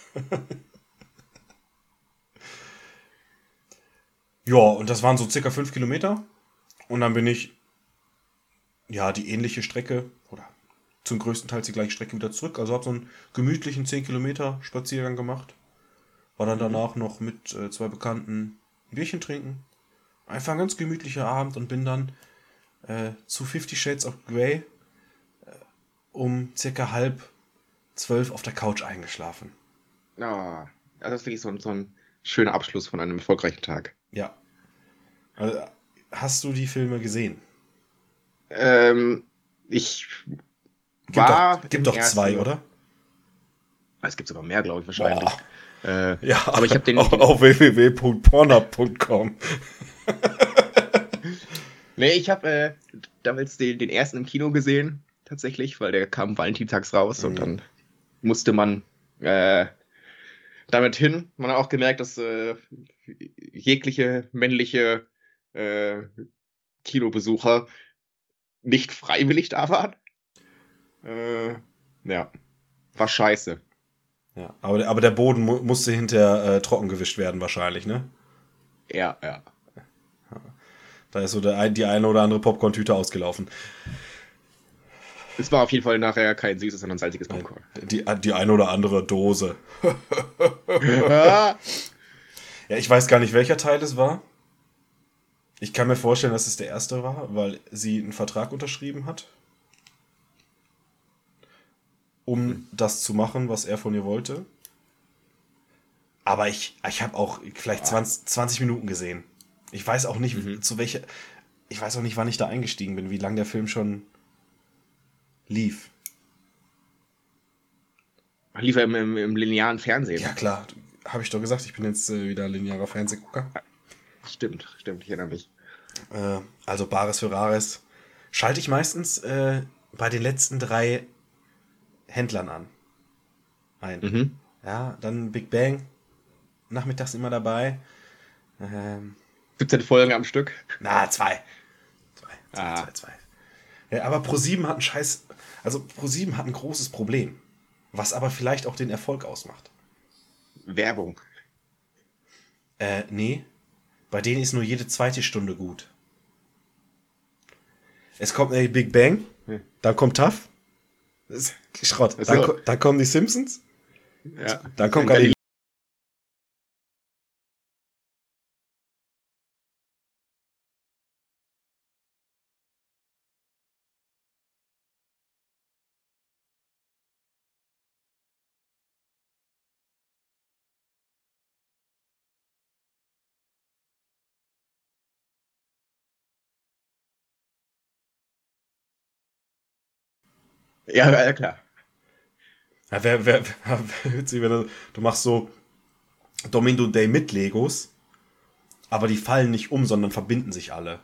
Ja, und das waren so circa fünf Kilometer. Und dann bin ich, ja, die ähnliche Strecke, oder zum größten Teil die gleiche Strecke wieder zurück. Also habe so einen gemütlichen zehn Kilometer Spaziergang gemacht. War dann danach noch mit äh, zwei Bekannten ein Bierchen trinken. Einfach ein ganz gemütlicher Abend und bin dann äh, zu Fifty Shades of Grey äh, um circa halb zwölf auf der Couch eingeschlafen. Ah, also das ist wirklich so ein, so ein schöner Abschluss von einem erfolgreichen Tag. Ja. Also, hast du die Filme gesehen? Ähm, ich Gibt war doch, im gibt doch ersten zwei, noch- oder? Es gibt sogar mehr, glaube ich, wahrscheinlich. Äh, Ja, aber ich habe den, auf, den auf w w w punkt pornhub punkt com. nee, ich habe äh, damals den, den ersten im Kino gesehen, tatsächlich, weil der kam valentinstags raus Mhm. und dann musste man äh, damit hin. Man hat auch gemerkt, dass äh, jegliche männliche äh, Kinobesucher nicht freiwillig da waren. Äh, ja, war scheiße. Ja, aber, aber der Boden mu musste hinterher äh, trocken gewischt werden wahrscheinlich, ne? Ja, ja. Da ist so der, ein- die eine oder andere Popcorn-Tüte ausgelaufen. Es war auf jeden Fall nachher kein süßes, sondern salziges Popcorn. Die, die eine oder andere Dose. Ah, Ja, ich weiß gar nicht, welcher Teil es war. Ich kann mir vorstellen, dass es der erste war, weil sie einen Vertrag unterschrieben hat, um das zu machen, was er von ihr wollte. Aber ich, ich habe auch vielleicht zwanzig, zwanzig Minuten gesehen. Ich weiß auch nicht, Mhm. zu welcher. Ich weiß auch nicht, wann ich da eingestiegen bin, wie lange der Film schon lief. lief er im, im, im linearen Fernsehen. Ja, klar, habe ich doch gesagt, ich bin jetzt äh, wieder linearer Fernsehgucker. Stimmt, stimmt, ich erinnere mich. Äh, also Bares für Rares schalte ich meistens äh, bei den letzten drei Händlern an. Ein. Mhm. Ja, dann Big Bang. Nachmittags immer dabei. Ähm, siebzehn Folgen am Stück. na, zwei. Zwei, zwei, Ah. zwei, zwei. Ja, aber ProSieben hat ein Scheiß. Also ProSieben hat ein großes Problem. Was aber vielleicht auch den Erfolg ausmacht. Werbung. Äh, nee. Bei denen ist nur jede zweite Stunde gut. Es kommt äh, Big Bang, Hm. dann kommt Tough. Das ist Schrott. Ach so. Dann, ko- dann kommen die Simpsons. Ja. Dann kommt Dann die Galileo. Ja, ja, klar. Ja, wär, wär, wär witzig, wenn du, du machst so Domino Day mit Legos, aber die fallen nicht um, sondern verbinden sich alle.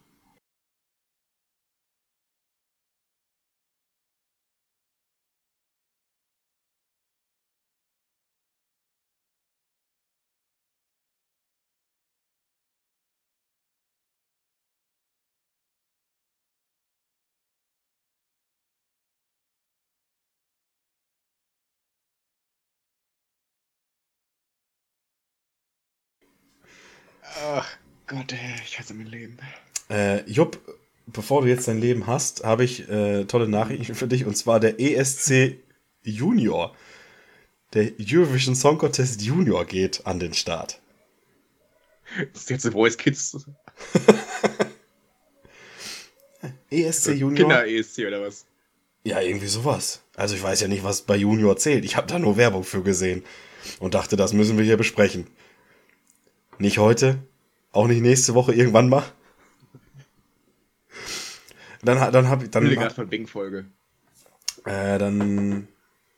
Ach Gott, ey, ich hasse mein Leben. Äh, Jupp, bevor du jetzt dein Leben hast, habe ich äh, tolle Nachrichten für dich. Und zwar der E S C Junior. Der Eurovision Song Contest Junior geht an den Start. Das ist jetzt The Voice Kids. E S C Junior? Kinder-E S C oder was? Ja, irgendwie sowas. Also ich weiß ja nicht, was bei Junior zählt. Ich habe da nur Werbung für gesehen. Und dachte, das müssen wir hier besprechen. Nicht heute, auch nicht nächste Woche, irgendwann mal. Dann, dann habe ich... Dann, Hildegard von Bing-Folge. Äh, dann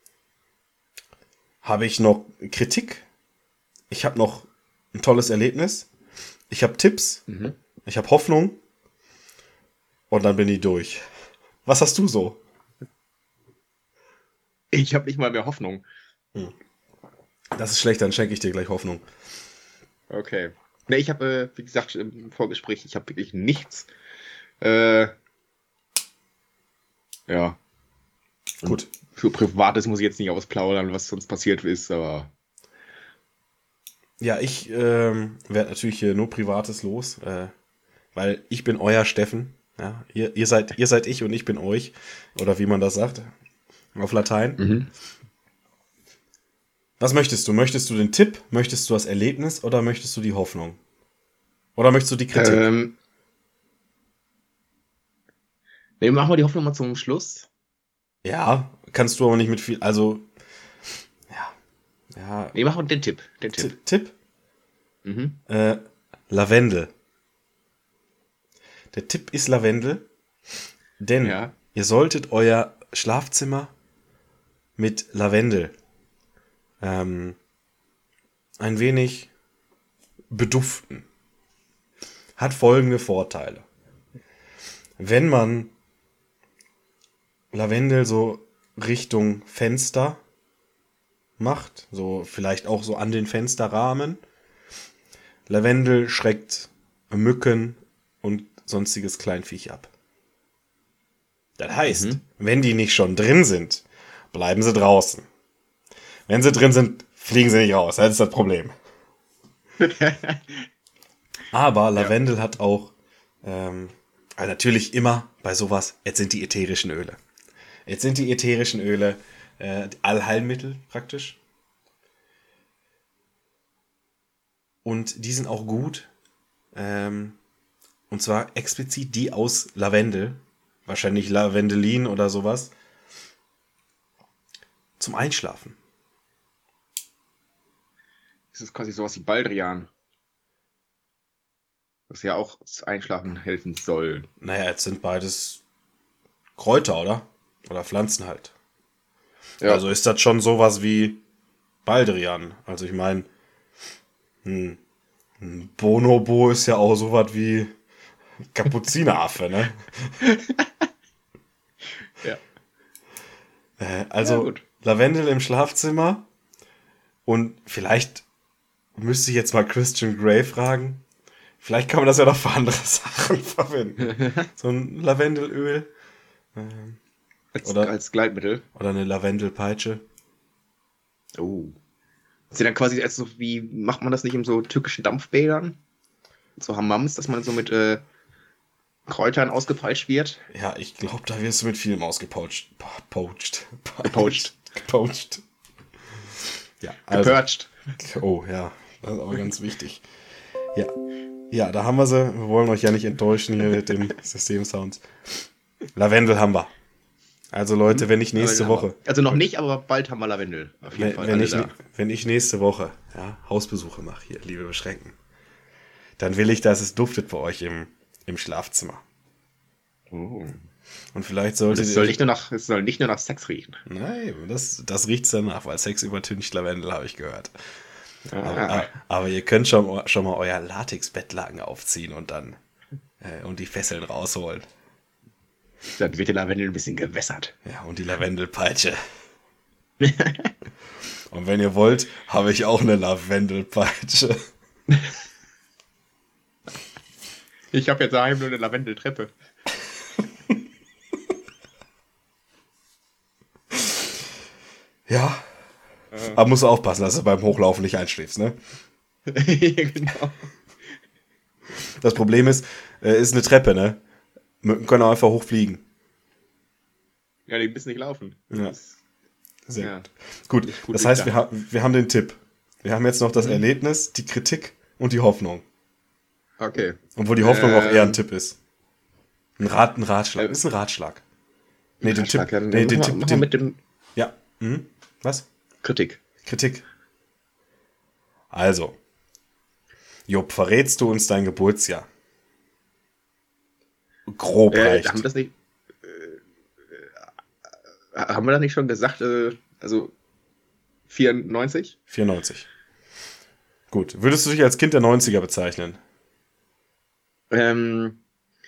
habe ich noch Kritik. Ich habe noch ein tolles Erlebnis. Ich habe Tipps. Mhm. Ich habe Hoffnung. Und dann bin ich durch. Was hast du so? Ich habe nicht mal mehr Hoffnung. Das ist schlecht, dann schenke ich dir gleich Hoffnung. Okay. Ne, ich habe, äh, wie gesagt, im Vorgespräch, ich habe wirklich nichts. Äh, ja. Gut. Für Privates muss ich jetzt nicht ausplaudern, was sonst passiert ist, aber. Ja, ich ähm, werde natürlich hier nur Privates los, äh, weil ich bin euer Steffen. Ja, ihr, ihr, seid, ihr seid ich und ich bin euch. Oder wie man das sagt. Auf Latein. Mhm. Was möchtest du? Möchtest du den Tipp? Möchtest du das Erlebnis? Oder möchtest du die Hoffnung? Oder möchtest du die Kritik? Ähm, ne, machen wir die Hoffnung mal zum Schluss. Ja, kannst du aber nicht mit viel. Also, ja. ja. Ne, machen wir den Tipp. Den Tipp. Tipp? Mhm. Äh, Lavendel. Der Tipp ist Lavendel, denn Ja. ihr solltet euer Schlafzimmer mit Lavendel ähm, ein wenig beduften. Hat folgende Vorteile. Wenn man Lavendel so Richtung Fenster macht, so vielleicht auch so an den Fensterrahmen, Lavendel schreckt Mücken und sonstiges Kleinviech ab. Das heißt, Mhm. wenn die nicht schon drin sind, bleiben sie draußen. Wenn sie drin sind, fliegen sie nicht raus. Das ist das Problem. Aber Lavendel ja. hat auch, ähm, also natürlich immer bei sowas, jetzt sind die ätherischen Öle. Jetzt sind die ätherischen Öle äh, Allheilmittel praktisch. Und die sind auch gut. Ähm, und zwar explizit die aus Lavendel. Wahrscheinlich Lavendelin oder sowas. Zum Einschlafen. Das ist quasi sowas wie Baldrian. Was ja auch das Einschlafen helfen soll. Naja, jetzt sind beides Kräuter, oder? Oder Pflanzen halt. Ja. Also ist das schon sowas wie Baldrian. Also ich meine, ein, ein Bonobo ist ja auch sowas wie Kapuzineraffe, ne? Ja. Äh, also ja, gut. Lavendel im Schlafzimmer und vielleicht müsste ich jetzt mal Christian Grey fragen. Vielleicht kann man das ja noch für andere Sachen verwenden. So ein Lavendelöl. Ähm, als, oder, als Gleitmittel. Oder eine Lavendelpeitsche. Oh. Ist ja dann quasi, also wie macht man das nicht in so türkischen Dampfbädern? So Hammams, dass man so mit äh, Kräutern ausgepeitscht wird? Ja, ich glaube, da wirst du mit vielem ausgepoacht. Poached. Gepoacht. Gepoacht. Ja, also, Gepurcht. Oh ja, das ist aber ganz wichtig. Ja. Ja, da haben wir sie. Wir wollen euch ja nicht enttäuschen hier mit den Systemsounds. Lavendel haben wir. Also Leute, wenn ich nächste Woche... Also noch nicht, aber bald haben wir Lavendel. Auf jeden wenn, Fall. Wenn ich, da. wenn ich nächste Woche ja, Hausbesuche mache, hier, liebe Beschränken, dann will ich, dass es duftet bei euch im, im Schlafzimmer. Oh. Und vielleicht Und sollte es soll nicht nur nach, es soll nicht nur nach Sex riechen. Nein, das, das riecht's danach, weil Sex übertüncht Lavendel, habe ich gehört. Ah. Aber, aber ihr könnt schon, schon mal euer Latex-Bettlaken aufziehen und dann äh, und die Fesseln rausholen. Dann wird der Lavendel ein bisschen gewässert. Ja, und die Lavendelpeitsche. Und wenn ihr wollt, habe ich auch eine Lavendelpeitsche. Ich habe jetzt daheim nur eine Lavendeltreppe. Ja. Aber musst du aufpassen, dass du beim Hochlaufen nicht einschläfst, ne? Genau. Das Problem ist, äh, ist eine Treppe, ne? Mücken können auch einfach hochfliegen. Ja, die müssen nicht laufen. Ja. Das- Sehr Ja. gut. Ist gut Das heißt, wir, durchdacht. ha wir haben den Tipp. Wir haben jetzt noch das Mhm. Erlebnis, die Kritik und die Hoffnung. Okay. Obwohl die Hoffnung auch Ähm. eher ein Tipp ist. Ein, Rat, ein Ratschlag. Ähm. Ist ein Ratschlag. Nee, den Tipp. Ratschlag, ja, dann Nee, den machen wir- Tipp. machen wir Den, mit dem ja. Mhm. Was? Kritik. Kritik. Also. Job, verrätst du uns dein Geburtsjahr? Grob Äh, reicht. haben wir das nicht. Äh, haben wir das nicht schon gesagt? Äh, also vierundneunzig? vierundneunzig. Gut. Würdest du dich als Kind der neunziger bezeichnen? Ähm,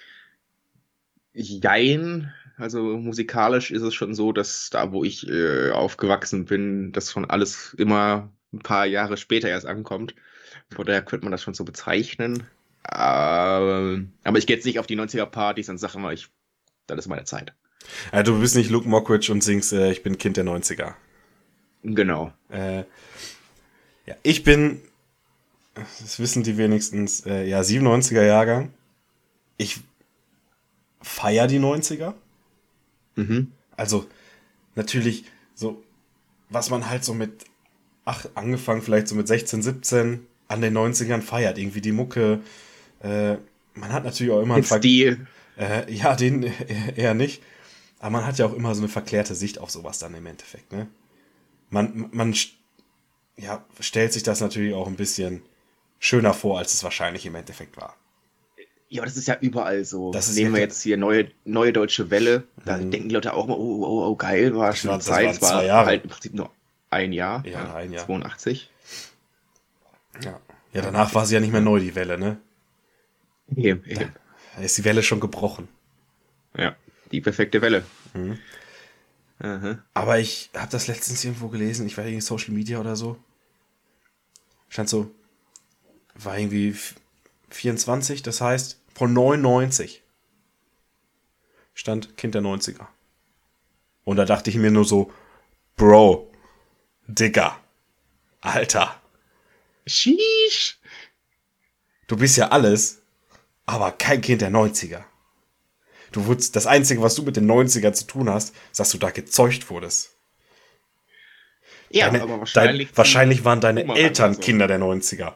jein. Also musikalisch ist es schon so, dass da, wo ich äh, aufgewachsen bin, das schon alles immer ein paar Jahre später erst ankommt. Von daher könnte man das schon so bezeichnen. Ähm, aber ich gehe jetzt nicht auf die neunziger-Partys und sage immer, ich, das ist meine Zeit. Ja, du bist nicht Luke Mockridge und singst, äh, ich bin Kind der neunziger. Genau. Äh, ja, ich bin, das wissen die wenigstens, äh, ja, siebenundneunziger Jahrgang. Ich feier die neunziger. Mhm. Also, natürlich, so, was man halt so mit, ach, angefangen vielleicht so mit sechzehn, siebzehn an den neunzigern feiert. Irgendwie die Mucke. Äh, man hat natürlich auch immer einen Jetzt die, Äh, ja, den äh, eher nicht. Aber man hat ja auch immer so eine verklärte Sicht auf sowas dann im Endeffekt, ne? Man, man st- ja, stellt sich das natürlich auch ein bisschen schöner vor, als es wahrscheinlich im Endeffekt war. ja, aber das ist ja überall so. Das ist Nehmen ja wir klar. jetzt hier neue, neue deutsche Welle. Da Mhm. denken die Leute auch mal, oh, oh, oh, geil, war Das schon war- eine das Zeit. waren Es war zwei Jahre. halt im Prinzip nur ein Jahr. Ja, ein Jahr. zweiundachtzig. Ja. Ja, danach war sie ja nicht mehr neu, die Welle, ne? Eben, eben. Da ist die Welle schon gebrochen. Ja, die perfekte Welle. Mhm. Aha. Aber ich habe das letztens irgendwo gelesen, ich war irgendwie Social Media oder so. Stand so, war irgendwie v- vierundzwanzig, das heißt von neunundneunzig. Stand Kind der neunziger. Und da dachte ich mir nur so, Bro, Digga, Alter, Sheesh. du bist ja alles, aber kein Kind der neunziger. Du wurdest, das Einzige, was du mit den neunziger zu tun hast, ist, dass du da gezeugt wurdest. Ja, Deine, aber wahrscheinlich. Dein, wahrscheinlich waren deine Oma Eltern so. Kinder der neunziger.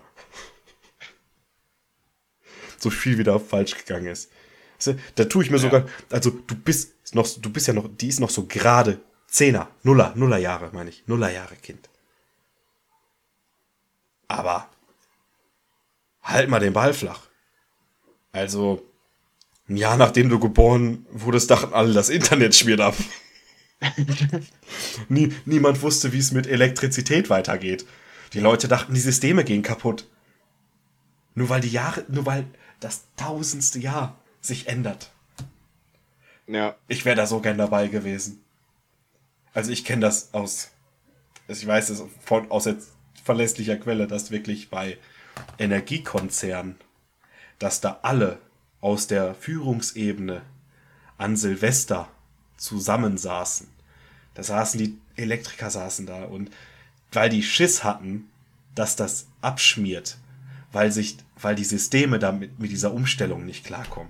So viel wieder falsch gegangen ist. Weißt du, da tue ich mir Ja. sogar, also du bist noch, du bist ja noch, die ist noch so gerade Zehner, Nuller, Nullerjahre, meine ich. Nullerjahre Kind. Aber halt mal den Ball flach. Also, ein Jahr nachdem du geboren wurdest, dachten alle, das Internet schmiert ab. Nie, niemand wusste, wie es mit Elektrizität weitergeht. Die Leute dachten, die Systeme gehen kaputt. Nur weil die Jahre, nur weil das tausendste Jahr sich ändert. Ja. Ich wäre da so gern dabei gewesen. Also ich kenne das aus, also ich weiß es von, aus jetzt verlässlicher Quelle, dass wirklich bei Energiekonzernen, dass da alle aus der Führungsebene an Silvester zusammensaßen. Da saßen die Elektriker saßen da und weil die Schiss hatten, dass das abschmiert, weil sich, weil die Systeme damit mit dieser Umstellung nicht klarkommen.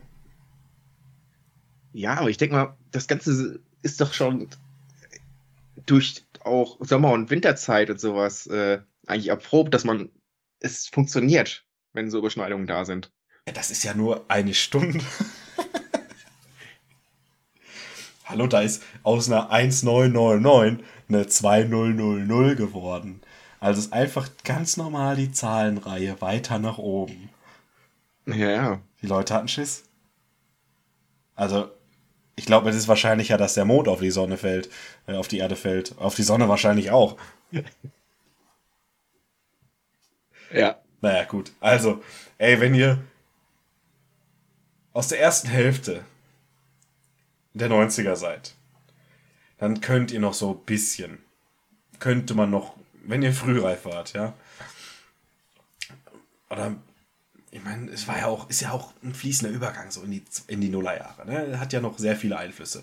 Ja, aber ich denke mal, das Ganze ist doch schon durch auch Sommer- und Winterzeit und sowas äh, eigentlich erprobt, dass man es funktioniert, wenn so Überschneidungen da sind. Ja, das ist ja nur eine Stunde. Hallo, da ist aus einer eins neun neun neun eine zwei null null null geworden. Also ist einfach ganz normal die Zahlenreihe weiter nach oben. Ja, ja. Die Leute hatten Schiss. Also, Ich glaube, es ist wahrscheinlicher, dass der Mond auf die Sonne fällt, äh, auf die Erde fällt. Auf die Sonne wahrscheinlich auch. Ja. Naja, gut. Also, ey, wenn ihr aus der ersten Hälfte der neunziger seid, dann könnt ihr noch so ein bisschen, könnte man noch, wenn ihr frühreif wart, ja. Oder, ich meine, es war ja auch, ist ja auch ein fließender Übergang so in die, in die Nullerjahre, ne? Hat ja noch sehr viele Einflüsse.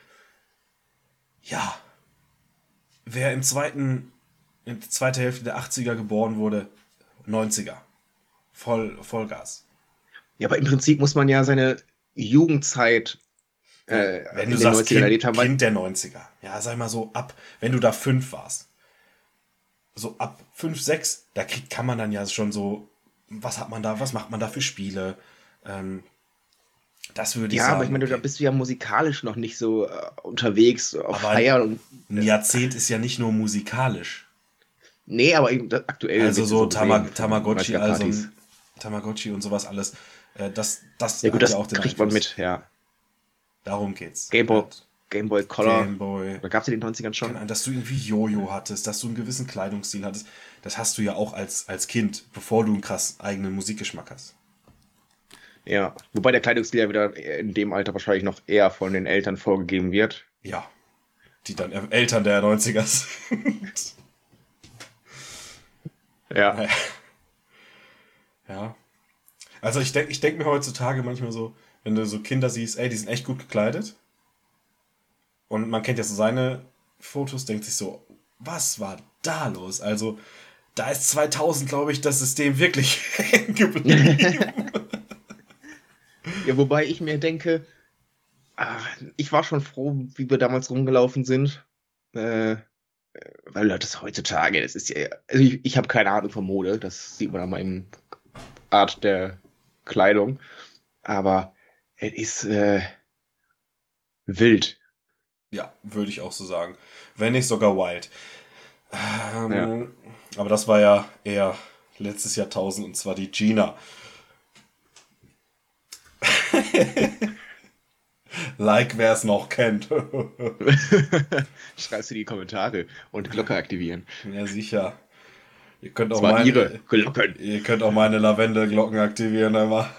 Ja. Wer im zweiten, in der zweiten Hälfte der achtziger geboren wurde, neunziger. Voll, Vollgas. Ja, aber im Prinzip muss man ja seine Jugendzeit äh, Wenn in du den sagst, neunzigern erlebt kind, haben. weil- kind der neunziger. Ja, sag mal so ab, wenn du da fünf warst. So ab fünf, sechs, da kriegt, kann man dann ja schon so, was hat man da, was macht man da für Spiele? Ähm, das würde ich Ja, sagen. aber ich meine, da okay. bist du ja musikalisch noch nicht so äh, unterwegs auf Aber Feiern und. Ein Jahrzehnt ist ja nicht nur musikalisch. Nee, aber eben das aktuell. Also wird so gesehen Tama von Tamagotchi, also neunziger-Partys. Tamagotchi und sowas alles. Äh, das das Ja gut, hat das ja auch den kriegt man Einfluss. mit, ja. Darum geht's. Gameboy, Und Gameboy Color. Gameboy. Da gab es in den neunzigern schon. Keine Ahnung, dass du irgendwie Jojo hattest, dass du einen gewissen Kleidungsstil hattest. Das hast du ja auch als, als Kind, bevor du einen krass eigenen Musikgeschmack hast. Ja, wobei der Kleidungsstil ja wieder in dem Alter wahrscheinlich noch eher von den Eltern vorgegeben wird. Ja. Die dann Eltern der neunziger sind. Ja. Ja. Also ich denke ich denk mir heutzutage manchmal so, wenn du so Kinder siehst, ey, die sind echt gut gekleidet. Und man kennt ja so seine Fotos, denkt sich so, was war da los? Also, da ist zweitausend, glaube ich, das System wirklich hängen geblieben. Ja, wobei ich mir denke, ah, ich war schon froh, wie wir damals rumgelaufen sind. Äh, weil das heutzutage, das ist ja, also ich, ich habe keine Ahnung von Mode, das sieht man an meinem Art der Kleidung. Aber es ist äh, wild. Ja, würde ich auch so sagen. Wenn nicht sogar wild. Ähm, Aber das war ja eher letztes Jahrtausend und zwar die Gina. Like, wer es noch kennt. Schreibst du die Kommentare und Glocke aktivieren. Ja, sicher. Ihr könnt auch Das waren meine, ihre Glocken. Ihr könnt auch meine Lavendel-Glocken aktivieren immer.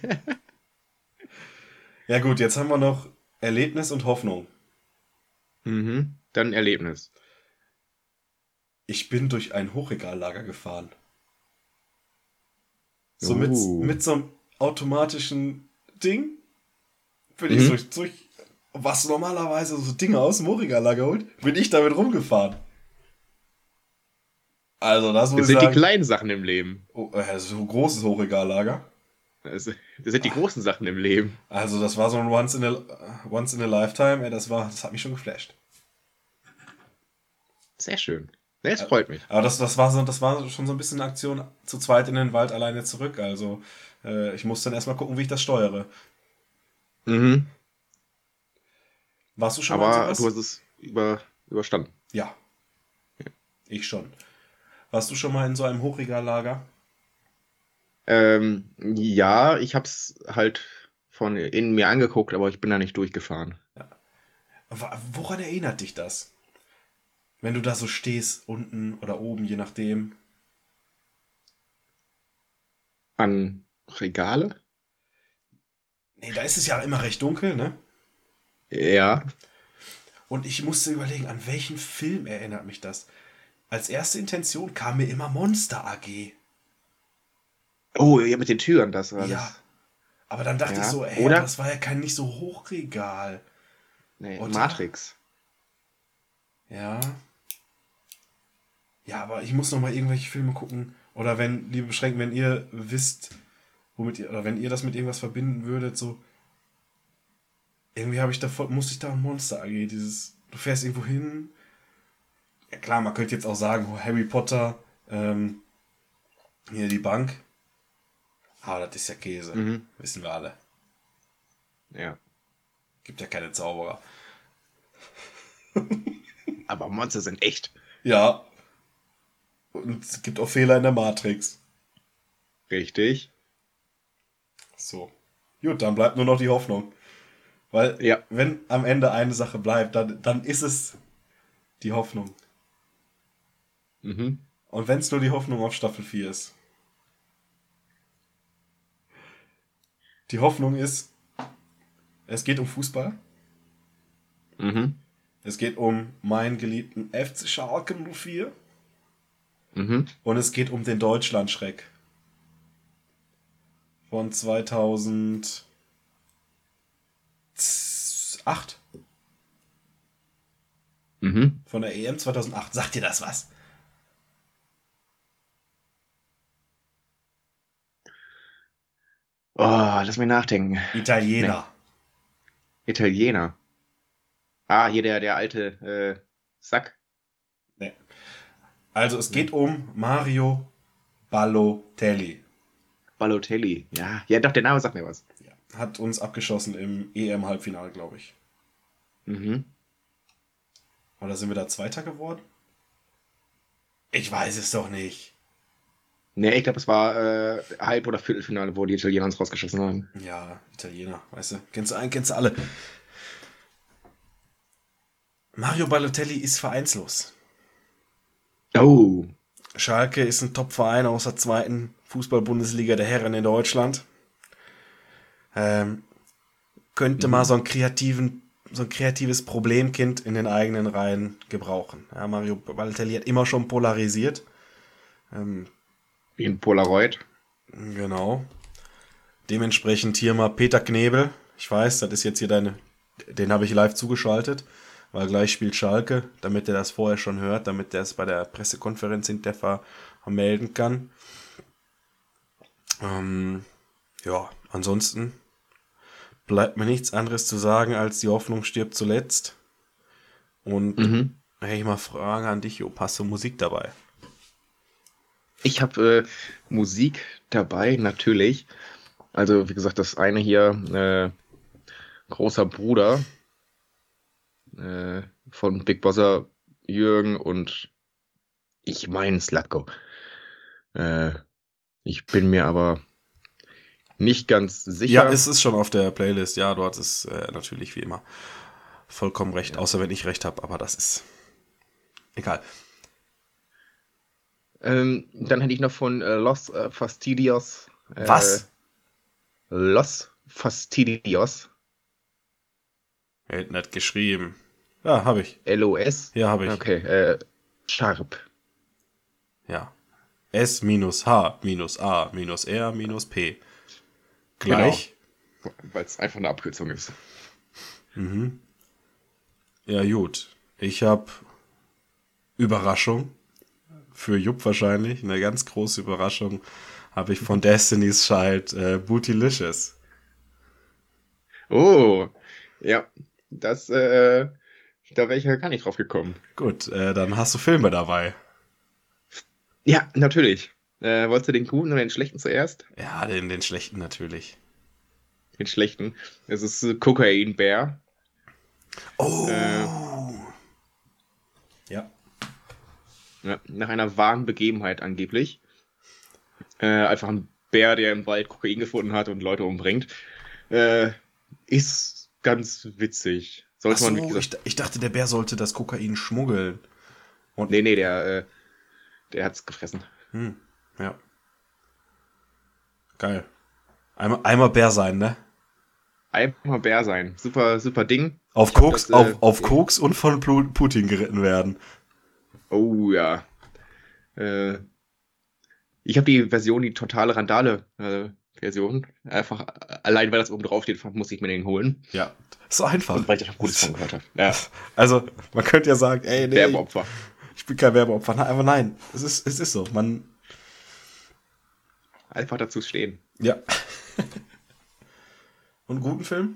Ja gut, jetzt haben wir noch Erlebnis und Hoffnung. Mhm. Dann Erlebnis. Ich bin durch ein Hochregallager gefahren. So Oh. mit, mit so einem automatischen Ding. Bin ich Mhm. durch, durch, was normalerweise so Dinge aus dem Hochregallager holt, bin ich damit rumgefahren. Also das muss Das ich sind die sagen. kleinen Sachen im Leben. Oh, äh, so ein großes Hochregallager. Das, das sind die großen Sachen im Leben. Also das war so ein Once in a, once in a Lifetime. Ey, das war, das hat mich schon geflasht. Sehr schön. Nee, das freut mich. Aber das, das, war so, das war schon so ein bisschen eine Aktion zu zweit in den Wald alleine zurück. Also äh, ich muss dann erstmal gucken, wie ich das steuere. Mhm. Warst du schon mal Aber in du sowas? hast es über, überstanden. Ja. Ich schon. Warst du schon mal in so einem Hochregallager? Ähm, ja, ich hab's halt von innen mir angeguckt, aber ich bin da nicht durchgefahren. Wa- Woran erinnert dich das? Wenn du da so stehst, unten oder oben, je nachdem. An Regale? Nee, da ist es ja immer recht dunkel, ne? Ja. Und ich musste überlegen, an welchen Film erinnert mich das? Als erste Intention kam mir immer Monster A G. Oh, ja, mit den Türen, das war Ja. das. Aber dann dachte Ja. ich so, ey, Oder- aber das war ja kein nicht so Hochregal. Nee, Oder? Matrix. Ja. Ja, aber ich muss noch mal irgendwelche Filme gucken. Oder wenn, liebe Beschränken, wenn ihr wisst, womit ihr, oder wenn ihr das mit irgendwas verbinden würdet, so. Irgendwie habe ich da, muss ich da an Monster A G, dieses, du fährst irgendwo hin. Ja klar, man könnte jetzt auch sagen, oh, Harry Potter, ähm, hier die Bank. Aber das ist ja Käse. Mhm. Wissen wir alle. Ja. Gibt ja keine Zauberer. Aber Monster sind echt. Ja. Und es gibt auch Fehler in der Matrix. Richtig. So. Gut, dann bleibt nur noch die Hoffnung. Weil, Ja. wenn am Ende eine Sache bleibt, dann, dann ist es die Hoffnung. Mhm. Und wenn es nur die Hoffnung auf Staffel vier ist. Die Hoffnung ist, es geht um Fußball. Mhm. Es geht um meinen geliebten F C Schalke null vier. Mhm. Und es geht um den Deutschlandschreck. Von zweitausendacht. Mhm. Von der E M zweitausendacht. Sagt dir das was? Oh, lass mich nachdenken. Italiener. Italiener. Ah, hier der, der alte äh, Sack. Nee. Also es geht um Mario Balotelli. Balotelli. Ja, ja, doch, der Name sagt mir was. Ja. Hat uns abgeschossen im E M-Halbfinale, glaube ich. Mhm. Oder sind wir da Zweiter geworden? Ich weiß es doch nicht. Nee, ich glaube, es war äh, Halb- oder Viertelfinale, wo die Italiener uns rausgeschossen haben. Ja, Italiener, weißt du. Kennst du einen, kennst du alle. Mario Balotelli ist vereinslos. Oh. Schalke ist ein Top-Verein aus der zweiten Fußball-Bundesliga der Herren in Deutschland. Ähm, könnte Mhm. mal so einen kreativen, so ein kreatives Problemkind in den eigenen Reihen gebrauchen. Ja, Mario Balotelli hat immer schon polarisiert. Ähm, Wie ein Polaroid. genau. Dementsprechend hier mal Peter Knebel. Ich weiß, das ist jetzt hier deine. Den habe ich live zugeschaltet, weil gleich spielt Schalke, damit er das vorher schon hört, damit er es bei der Pressekonferenz hinterher melden kann. Ähm, ja, ansonsten bleibt mir nichts anderes zu sagen, als die Hoffnung stirbt zuletzt. Und Mhm. hey, ich mal Frage an dich, Jo, hast du Musik dabei? Ich habe äh, Musik dabei, natürlich. Also, wie gesagt, das eine hier, äh, Großer Bruder äh, von Big Bosser Jürgen und ich meine Slatko. Äh, ich bin mir aber nicht ganz sicher. Ja, es ist schon auf der Playlist. Ja, du hattest äh, natürlich wie immer vollkommen recht, außer wenn ich recht habe, aber das ist egal. Ähm, dann hätte ich noch von äh, Los äh, Fastidios. Äh, Was? Los Fastidios. Hätte nicht geschrieben. Ja, habe ich. L O S. Ja, habe ich. Okay, äh, Sharp. Ja. S minus H minus A minus R minus P. Gleich. Weil es einfach eine Abkürzung ist. Mhm. Ja, gut. Ich habe Überraschung. Für Jupp wahrscheinlich. Eine ganz große Überraschung habe ich von Destiny's Child äh, Bootylicious. Oh, ja, das, äh, da wäre ich ja gar nicht drauf gekommen. Gut, äh, dann hast du Filme dabei. Ja, natürlich. Äh, wolltest du den guten oder den schlechten zuerst? Ja, den, den schlechten natürlich. Den schlechten. Es ist äh, Cocaine Bear. Oh! Äh, Ja. ja, nach einer wahren Begebenheit angeblich. Äh, einfach ein Bär, der im Wald Kokain gefunden hat und Leute umbringt. Äh, ist ganz witzig. Sollte man, wie Achso, gesagt, ich, ich dachte, der Bär sollte das Kokain schmuggeln. Und nee, nee, der, äh, der hat's gefressen. Hm, ja. Geil. Einmal, einmal Bär sein, ne? Einfach Bär sein. Super, super Ding. Auf Ich hab Koks, das, äh, auf, auf Koks und von Plu- Putin geritten werden. Oh ja. Äh, ich habe die Version, die totale Randale-Version. Einfach äh, allein, weil das oben drauf steht, muss ich mir den holen. Ja. So einfach. Und weil ich da schon Gutes von gehört habe. Ja, Also, man könnte ja sagen, ey, nee, Werbeopfer. ich bin kein Werbeopfer. Na, aber nein, es ist, es ist so. Man, Einfach dazu stehen. ja. Und einen guten Film?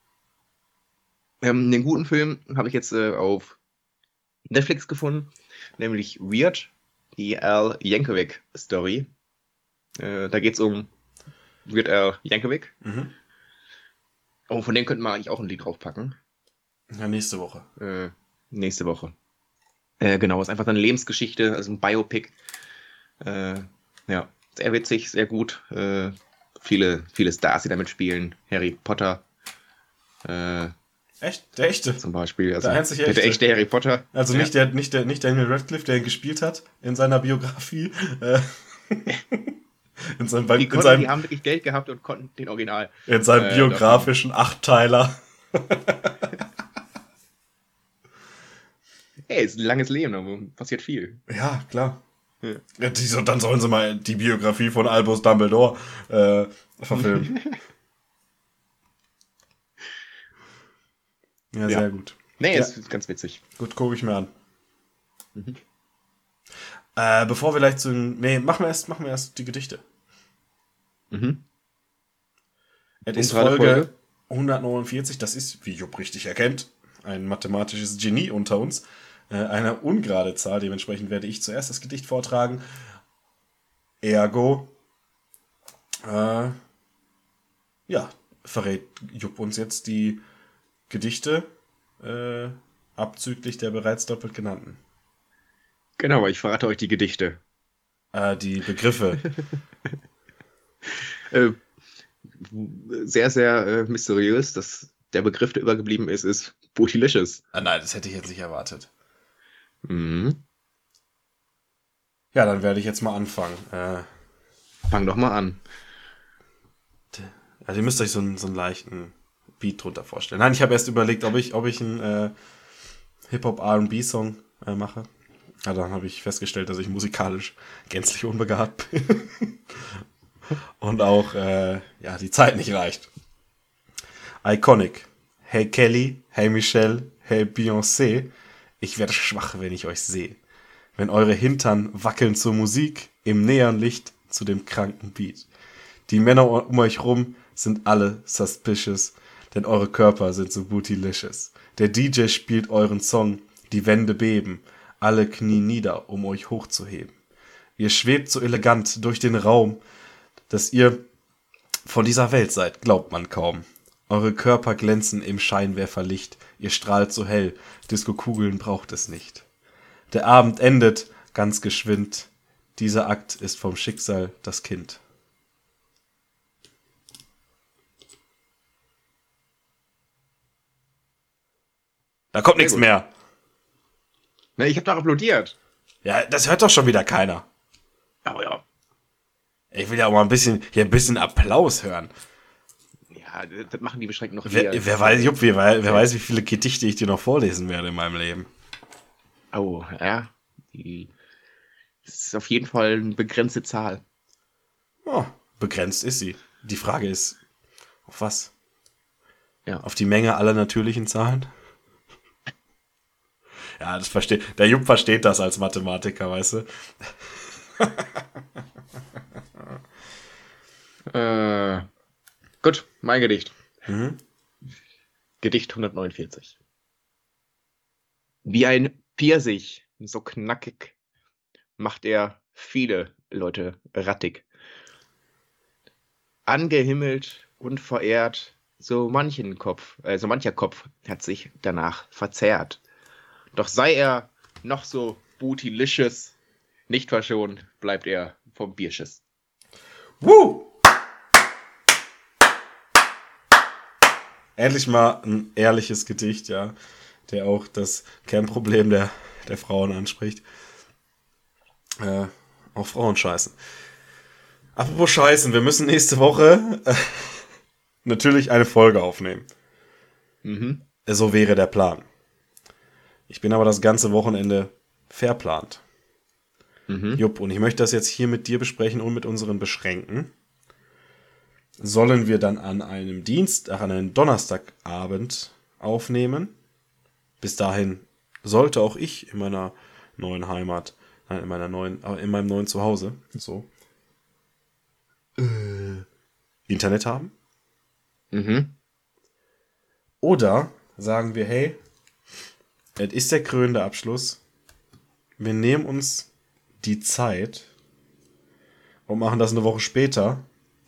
Ähm, den guten Film habe ich jetzt äh, auf Netflix gefunden, nämlich Weird, die Al Yankovic Story. Äh, da geht es um Weird Al Yankovic. Mhm. Oh, von dem könnten wir eigentlich auch ein Lied draufpacken. Ja, nächste Woche. Äh, nächste Woche. Äh, genau, ist einfach seine Lebensgeschichte, also ein Biopic. Äh, ja, sehr witzig, sehr gut. Äh, viele, viele Stars, die damit spielen. Harry Potter. Äh, Echt? Der echte? zum Beispiel. Also, Der einzig der, echte. der echte Harry Potter. Also Ja. nicht, der, nicht, der, nicht Daniel Radcliffe, der ihn gespielt hat in seiner Biografie. Äh, in seinem, Die, in konnten, seinem, die haben wirklich Geld gehabt und konnten den Original. in seinem äh, biografischen Achtteiler. Hey, ist ein langes Leben, aber passiert viel. Ja, klar. Ja. Ja, die, so- dann sollen sie mal die Biografie von Albus Dumbledore äh, verfilmen. ja, Ja. sehr gut. Nee, Ja. ist, ist ganz witzig. Gut, gucke ich mir an. Mhm. Äh, bevor wir gleich zu den... Nee, machen wir erst, machen wir erst die Gedichte. Mhm. Es Und ist gerade Folge, Folge? hundertneunundvierzig, das ist, wie Jupp richtig erkennt, ein mathematisches Genie unter uns. Äh, eine ungerade Zahl, dementsprechend werde ich zuerst das Gedicht vortragen. Ergo, äh, ja, verrät Jupp uns jetzt die Gedichte äh, abzüglich der bereits doppelt genannten. Genau, ich verrate euch die Gedichte. Äh, die Begriffe. Äh, sehr, sehr äh, mysteriös, dass der Begriff, der übergeblieben ist, ist Bootylicious. ah, nein, das hätte ich jetzt nicht erwartet. Mhm. Ja, dann werde ich jetzt mal anfangen. Äh, Fang doch mal an. Also ihr müsst euch so einen, so einen leichten Beat drunter vorstellen. Nein, ich habe erst überlegt, ob ich, ob ich einen äh, Hip-Hop-R und B-Song äh, mache. Ja, dann habe ich festgestellt, dass ich musikalisch gänzlich unbegabt bin. Und auch äh, ja, die Zeit nicht reicht. Iconic. Hey Kelly, hey Michelle, hey Beyoncé. Ich werde schwach, wenn ich euch sehe. Wenn eure Hintern wackeln zur Musik, im Neonlicht zu dem kranken Beat. Die Männer um euch rum sind alle suspicious, denn eure Körper sind so bootylicious. Der D J spielt euren Song, die Wände beben, alle Knie nieder, um euch hochzuheben. Ihr schwebt so elegant durch den Raum, dass ihr von dieser Welt seid, glaubt man kaum. Eure Körper glänzen im Scheinwerferlicht, ihr strahlt so hell, Disco-Kugeln braucht es nicht. Der Abend endet ganz geschwind, dieser Akt ist vom Schicksal das Kind. Da kommt Sehr nichts gut. mehr. Na, ich habe doch applaudiert. Ja, das hört doch schon wieder keiner. Aber ja. Ich will ja auch mal ein bisschen, hier ein bisschen Applaus hören. Ja, das machen die beschränkt noch Wer, eher. wer, weiß, Jupp, wer, wei- wer weiß, wie viele Gedichte ich dir noch vorlesen werde in meinem Leben. Oh, ja. Die das ist auf jeden Fall eine begrenzte Zahl. Oh, begrenzt ist sie. Die Frage ist, auf was? Ja. Auf die Menge aller natürlichen Zahlen? Ja, das versteht, der Jupp versteht das als Mathematiker, weißt du? Äh, gut, mein Gedicht. Mhm. Gedicht hundertneunundvierzig. Wie ein Pfirsich, so knackig, macht er viele Leute rattig. Angehimmelt und verehrt, so manchen Kopf, äh, so mancher Kopf hat sich danach verzerrt. Doch sei er noch so bootylicious, nicht verschont bleibt er vom Bierschiss. Woo! Endlich mal ein ehrliches Gedicht, ja, der auch das Kernproblem der, der Frauen anspricht. Äh, auch Frauen scheißen. Apropos scheißen, wir müssen nächste Woche äh, natürlich eine Folge aufnehmen. Mhm. So wäre der Plan. Ich bin aber das ganze Wochenende verplant. Mhm. Jupp, und ich möchte das jetzt hier mit dir besprechen und mit unseren Beschränken. Sollen wir dann an einem Dienstag, an einem Donnerstagabend aufnehmen? Bis dahin sollte auch ich in meiner neuen Heimat, nein, in meiner neuen, äh, in meinem neuen Zuhause, so, äh, Internet haben? Mhm. Oder sagen wir, hey, es ist der krönende Abschluss. Wir nehmen uns die Zeit und machen das eine Woche später.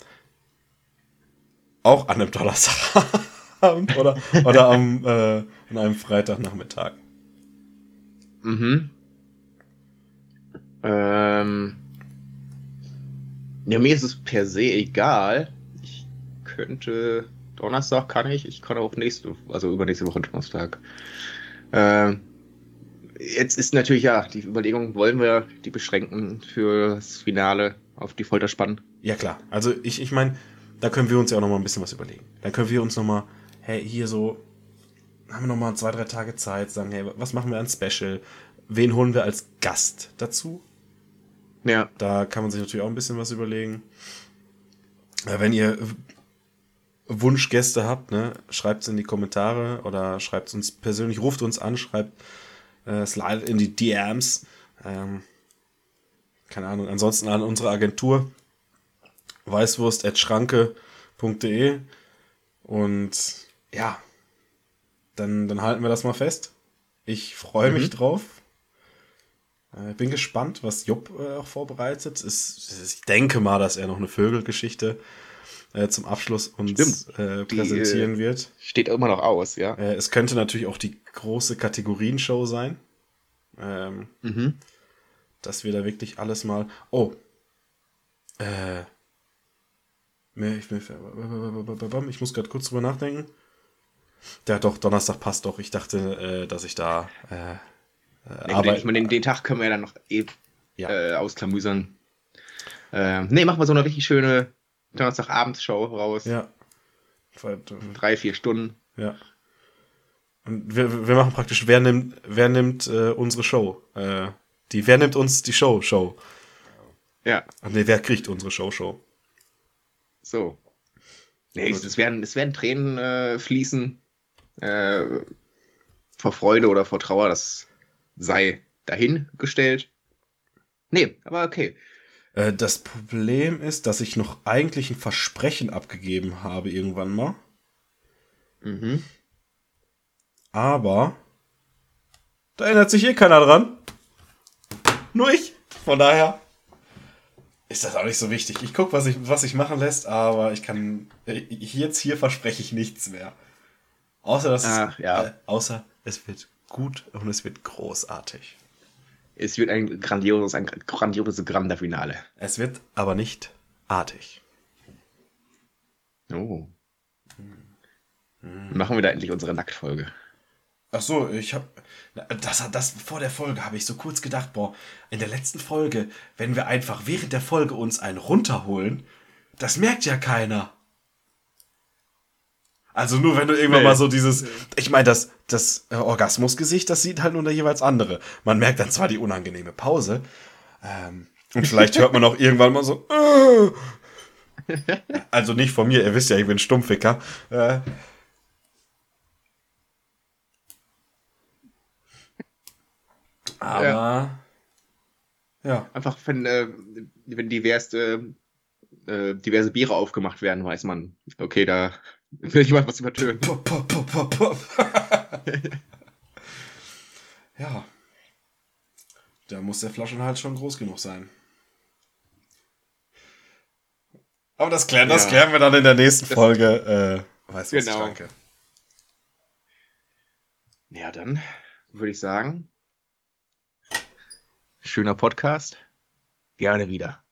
Auch an einem Donnerstagabend oder, oder am, äh, an einem Freitagnachmittag. Mhm. Ähm. Ja, mir ist es per se egal. Ich könnte Donnerstag kann ich. Ich kann auch nächste, also übernächste Woche Donnerstag. Äh, jetzt ist natürlich ja die Überlegung, wollen wir die beschränken für das Finale auf die Folter spannen? Ja, klar. Also ich, ich meine, da können wir uns ja auch noch mal ein bisschen was überlegen. Dann können wir uns noch mal, hey, hier so, haben wir noch mal zwei, drei Tage Zeit, sagen, hey, was machen wir an Special? Wen holen wir als Gast dazu? Ja. Da kann man sich natürlich auch ein bisschen was überlegen. Äh, Wenn ihr Wunschgäste habt, ne, schreibt es in die Kommentare oder schreibt es uns persönlich, ruft uns an, schreibt äh, slide in die D Ms. Ähm, keine Ahnung. Ansonsten an unsere Agentur weißwurst at schranke punkt de und ja, dann, dann halten wir das mal fest. Ich freue mich Mhm. drauf. Äh, bin gespannt, was Jupp äh, auch vorbereitet. Es, es- ich denke mal, dass er noch eine Vögelgeschichte äh, zum Abschluss uns Stimmt. äh, Die, präsentieren wird. Steht immer noch aus, ja. Äh, es könnte natürlich auch die große Kategorienshow sein. Ähm, Mhm. dass wir da wirklich alles mal. Oh. Äh. mir- Ich, mir- ich muss gerade kurz drüber nachdenken. Ja, doch, Donnerstag passt doch. Ich dachte, äh, dass ich da. Äh, äh, Aber ich meine, den, den Tag können wir ja dann noch eh Ja. äh, ausklamüsern. Äh, nee, machen wir so eine richtig schöne Donnerstagabendshow raus. Ja. Drei, vier Stunden. Ja. Und wir, wir machen praktisch, wer nimmt, wer nimmt äh, unsere Show? Äh, die, wer nimmt uns die Show, Show? Ja, Ach nee, wer kriegt unsere Show, Show? so. Nee, es, es, werden, es werden Tränen äh, fließen. Äh, vor Freude oder vor Trauer, das sei dahingestellt. Nee, aber okay. Äh, das Problem ist, dass ich noch eigentlich ein Versprechen abgegeben habe irgendwann mal. Mhm. Aber da erinnert sich eh keiner dran. Nur ich. Von daher ist das auch nicht so wichtig. Ich gucke, was ich, was sich machen lässt, aber ich kann. äh, Jetzt hier verspreche ich nichts mehr. Außer, dass Ach, es, ja. äh, außer es wird gut und es wird großartig. Es wird ein grandioses, ein grandioses Grande-Finale. Es wird aber nicht artig. Oh. Machen wir da endlich unsere Nacktfolge. Ach so, ich hab das, das vor der Folge habe ich so kurz gedacht, boah, in der letzten Folge, wenn wir einfach während der Folge uns einen runterholen, das merkt ja keiner. Also nur wenn du irgendwann Nee. mal so dieses, ich meine, das, das äh, Orgasmusgesicht, das sieht halt nur der jeweils andere. Man merkt dann zwar die unangenehme Pause, ähm, und vielleicht hört man auch irgendwann mal so, äh. Also nicht von mir, ihr wisst ja, ich bin Stummficker. Äh, aber ja. ja. Einfach, wenn, äh, wenn diverse, äh, diverse Biere aufgemacht werden, weiß man, okay, da will jemand was übertönen. Pop, pop, pop, pop, pop. Ja. Da muss der Flaschenhals schon groß genug sein. Aber das klären, das Ja. klären wir dann in der nächsten Folge. Äh, weißt du, was Genau. ich danke. Ja, dann würde ich sagen, schöner Podcast. Gerne wieder.